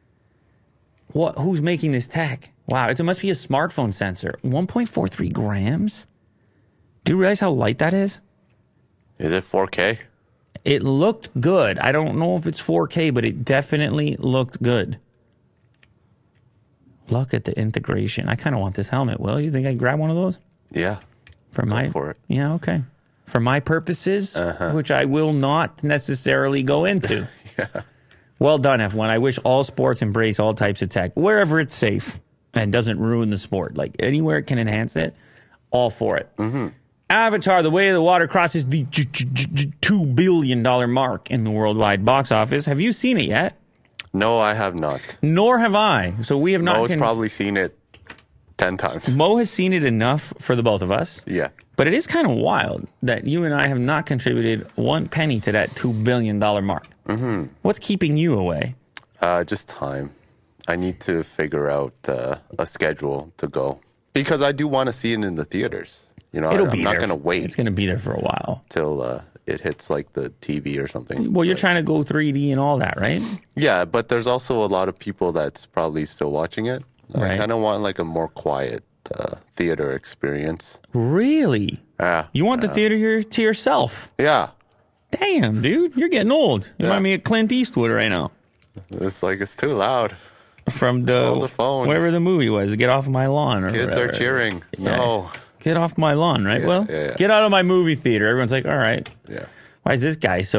What? Who's making this tech? Wow, it must be a smartphone sensor. one point four three grams. Do you realize how light that is? Is it four K? It looked good. I don't know if it's four K, but it definitely looked good. Look at the integration. I kind of want this helmet, Will. You think I'd grab one of those? Yeah. For Go my for it. Yeah, okay. For my purposes, Uh-huh. which I will not necessarily go into. Yeah. Well done, F one. I wish all sports embrace all types of tech, wherever it's safe and doesn't ruin the sport. Like anywhere it can enhance it, all for it. Mm-hmm. Avatar, The Way of the Water crosses the j- j- j- two billion dollars mark in the worldwide box office. Have you seen it yet? No, I have not. Nor have I. So we have not. Mo's con- probably seen it ten times. Mo has seen it enough for the both of us. Yeah. But it is kind of wild that you and I have not contributed one penny to that two billion dollars mark. Mm-hmm. What's keeping you away? Uh, just time. I need to figure out uh, a schedule to go, because I do want to see it in the theaters. You know, It'll I, be I'm not there. going to wait It's going to be there for a while. till uh, it hits like the T V or something. Well, you're But- trying to go three D and all that, right? Yeah, but there's also a lot of people that's probably still watching it. Right. I kind of want like a more quiet uh, theater experience. Really? Yeah. You want the theater here to yourself? Yeah. Damn, dude, you're getting old. You Yeah. remind me of Clint Eastwood right now. It's like it's too loud. From the, All the phones. whatever the movie was, Get Off My Lawn. Or Kids whatever. are cheering. Yeah. No. Get off my lawn, right? Yeah, well, yeah, yeah. get out of my movie theater. Everyone's like, all right. Yeah. Why is this guy so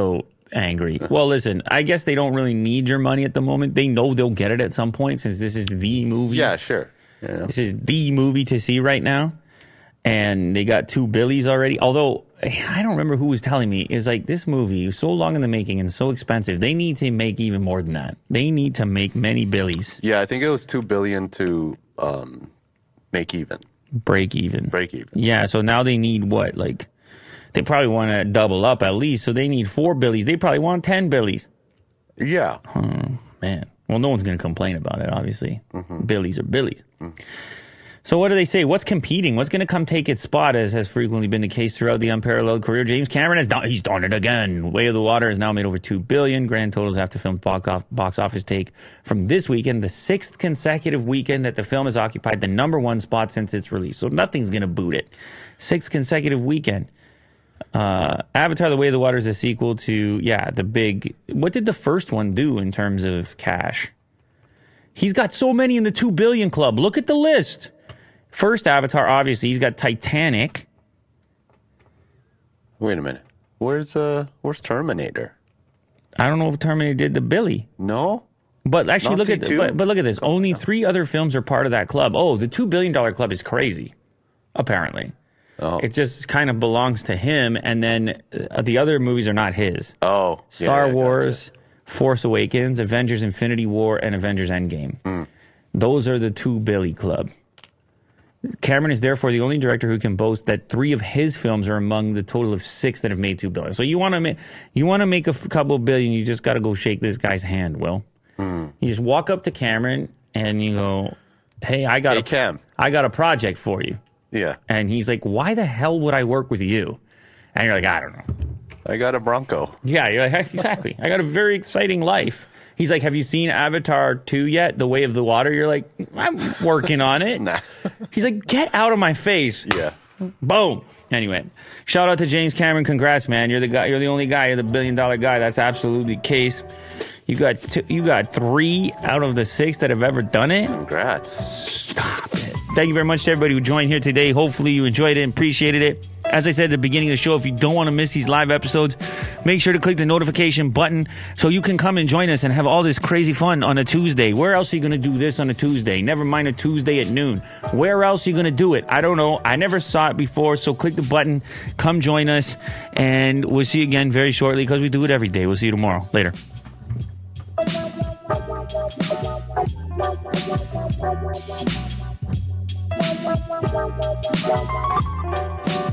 angry. Well, listen, I guess they don't really need your money at the moment. They know they'll get it at some point since this is the movie. Yeah, sure. Yeah. This is the movie to see right now. And they got two billies already. Although, I don't remember who was telling me. It was like, this movie was so long in the making and so expensive. They need to make even more than that. They need to make many billies. Yeah, I think it was two billion to um, make even. Break even. Break even. Yeah, so now they need what? Like, they probably want to double up at least. So they need four billies. They probably want ten billies. Yeah. Hmm, man. Well, no one's going to complain about it, obviously. Mm-hmm. Billies are billies. Mm. So what do they say? What's competing? What's going to come take its spot, as has frequently been the case throughout the unparalleled career? James Cameron has done, he's done it again. Way of the Water has now made over two billion dollars. Grand totals after film's box, off, box office take from this weekend, the sixth consecutive weekend that the film has occupied the number one spot since its release. So nothing's going to boot it. Sixth consecutive weekend. Uh, Avatar: The Way of the Water is a sequel to, yeah, the big... What did the first one do in terms of cash? He's got so many in the two billion club. Look at the list. First Avatar, obviously, he's got Titanic. Wait a minute. Where's uh where's Terminator? I don't know if Terminator did the Billy. No? But actually, Not look at T two? but, but look at this. Only three other films are part of that club. Oh, the two billion dollar club is crazy. Apparently, Oh. it just kind of belongs to him, and then uh, the other movies are not his. Oh. Star yeah, yeah, Wars, gotcha. Force Awakens, Avengers: Infinity War, and Avengers: Endgame. Mm. Those are the two Billy club. Cameron is therefore the only director who can boast that three of his films are among the total of six that have made two billion. So you want to make you want to make a f- couple billion, you just got to go shake this guy's hand. Will Mm. you just walk up to Cameron and you go, "Hey, I got Hey, a Cam. I got a project for you," Yeah. and he's like, "Why the hell would I work with you?" And you're like, "I don't know." I got a Bronco. Yeah, you're like, exactly. I got a very exciting life. He's like, have you seen Avatar two yet? The Way of the Water? You're like, I'm working on it. Nah. He's like, get out of my face. Yeah. Boom. Anyway, shout out to James Cameron. Congrats, man. You're the guy. You're the only guy. You're the billion dollar guy. That's absolutely the case. You got two, you got three out of the six that have ever done it. Congrats. Stop it. Thank you very much to everybody who joined here today. Hopefully you enjoyed it and appreciated it. As I said at the beginning of the show, if you don't want to miss these live episodes, make sure to click the notification button so you can come and join us and have all this crazy fun on a Tuesday. Where else are you going to do this on a Tuesday? Never mind a Tuesday at noon. Where else are you going to do it? I don't know. I never saw it before, so click the button. Come join us, and we'll see you again very shortly because we do it every day. We'll see you tomorrow. Later. We'll be right back.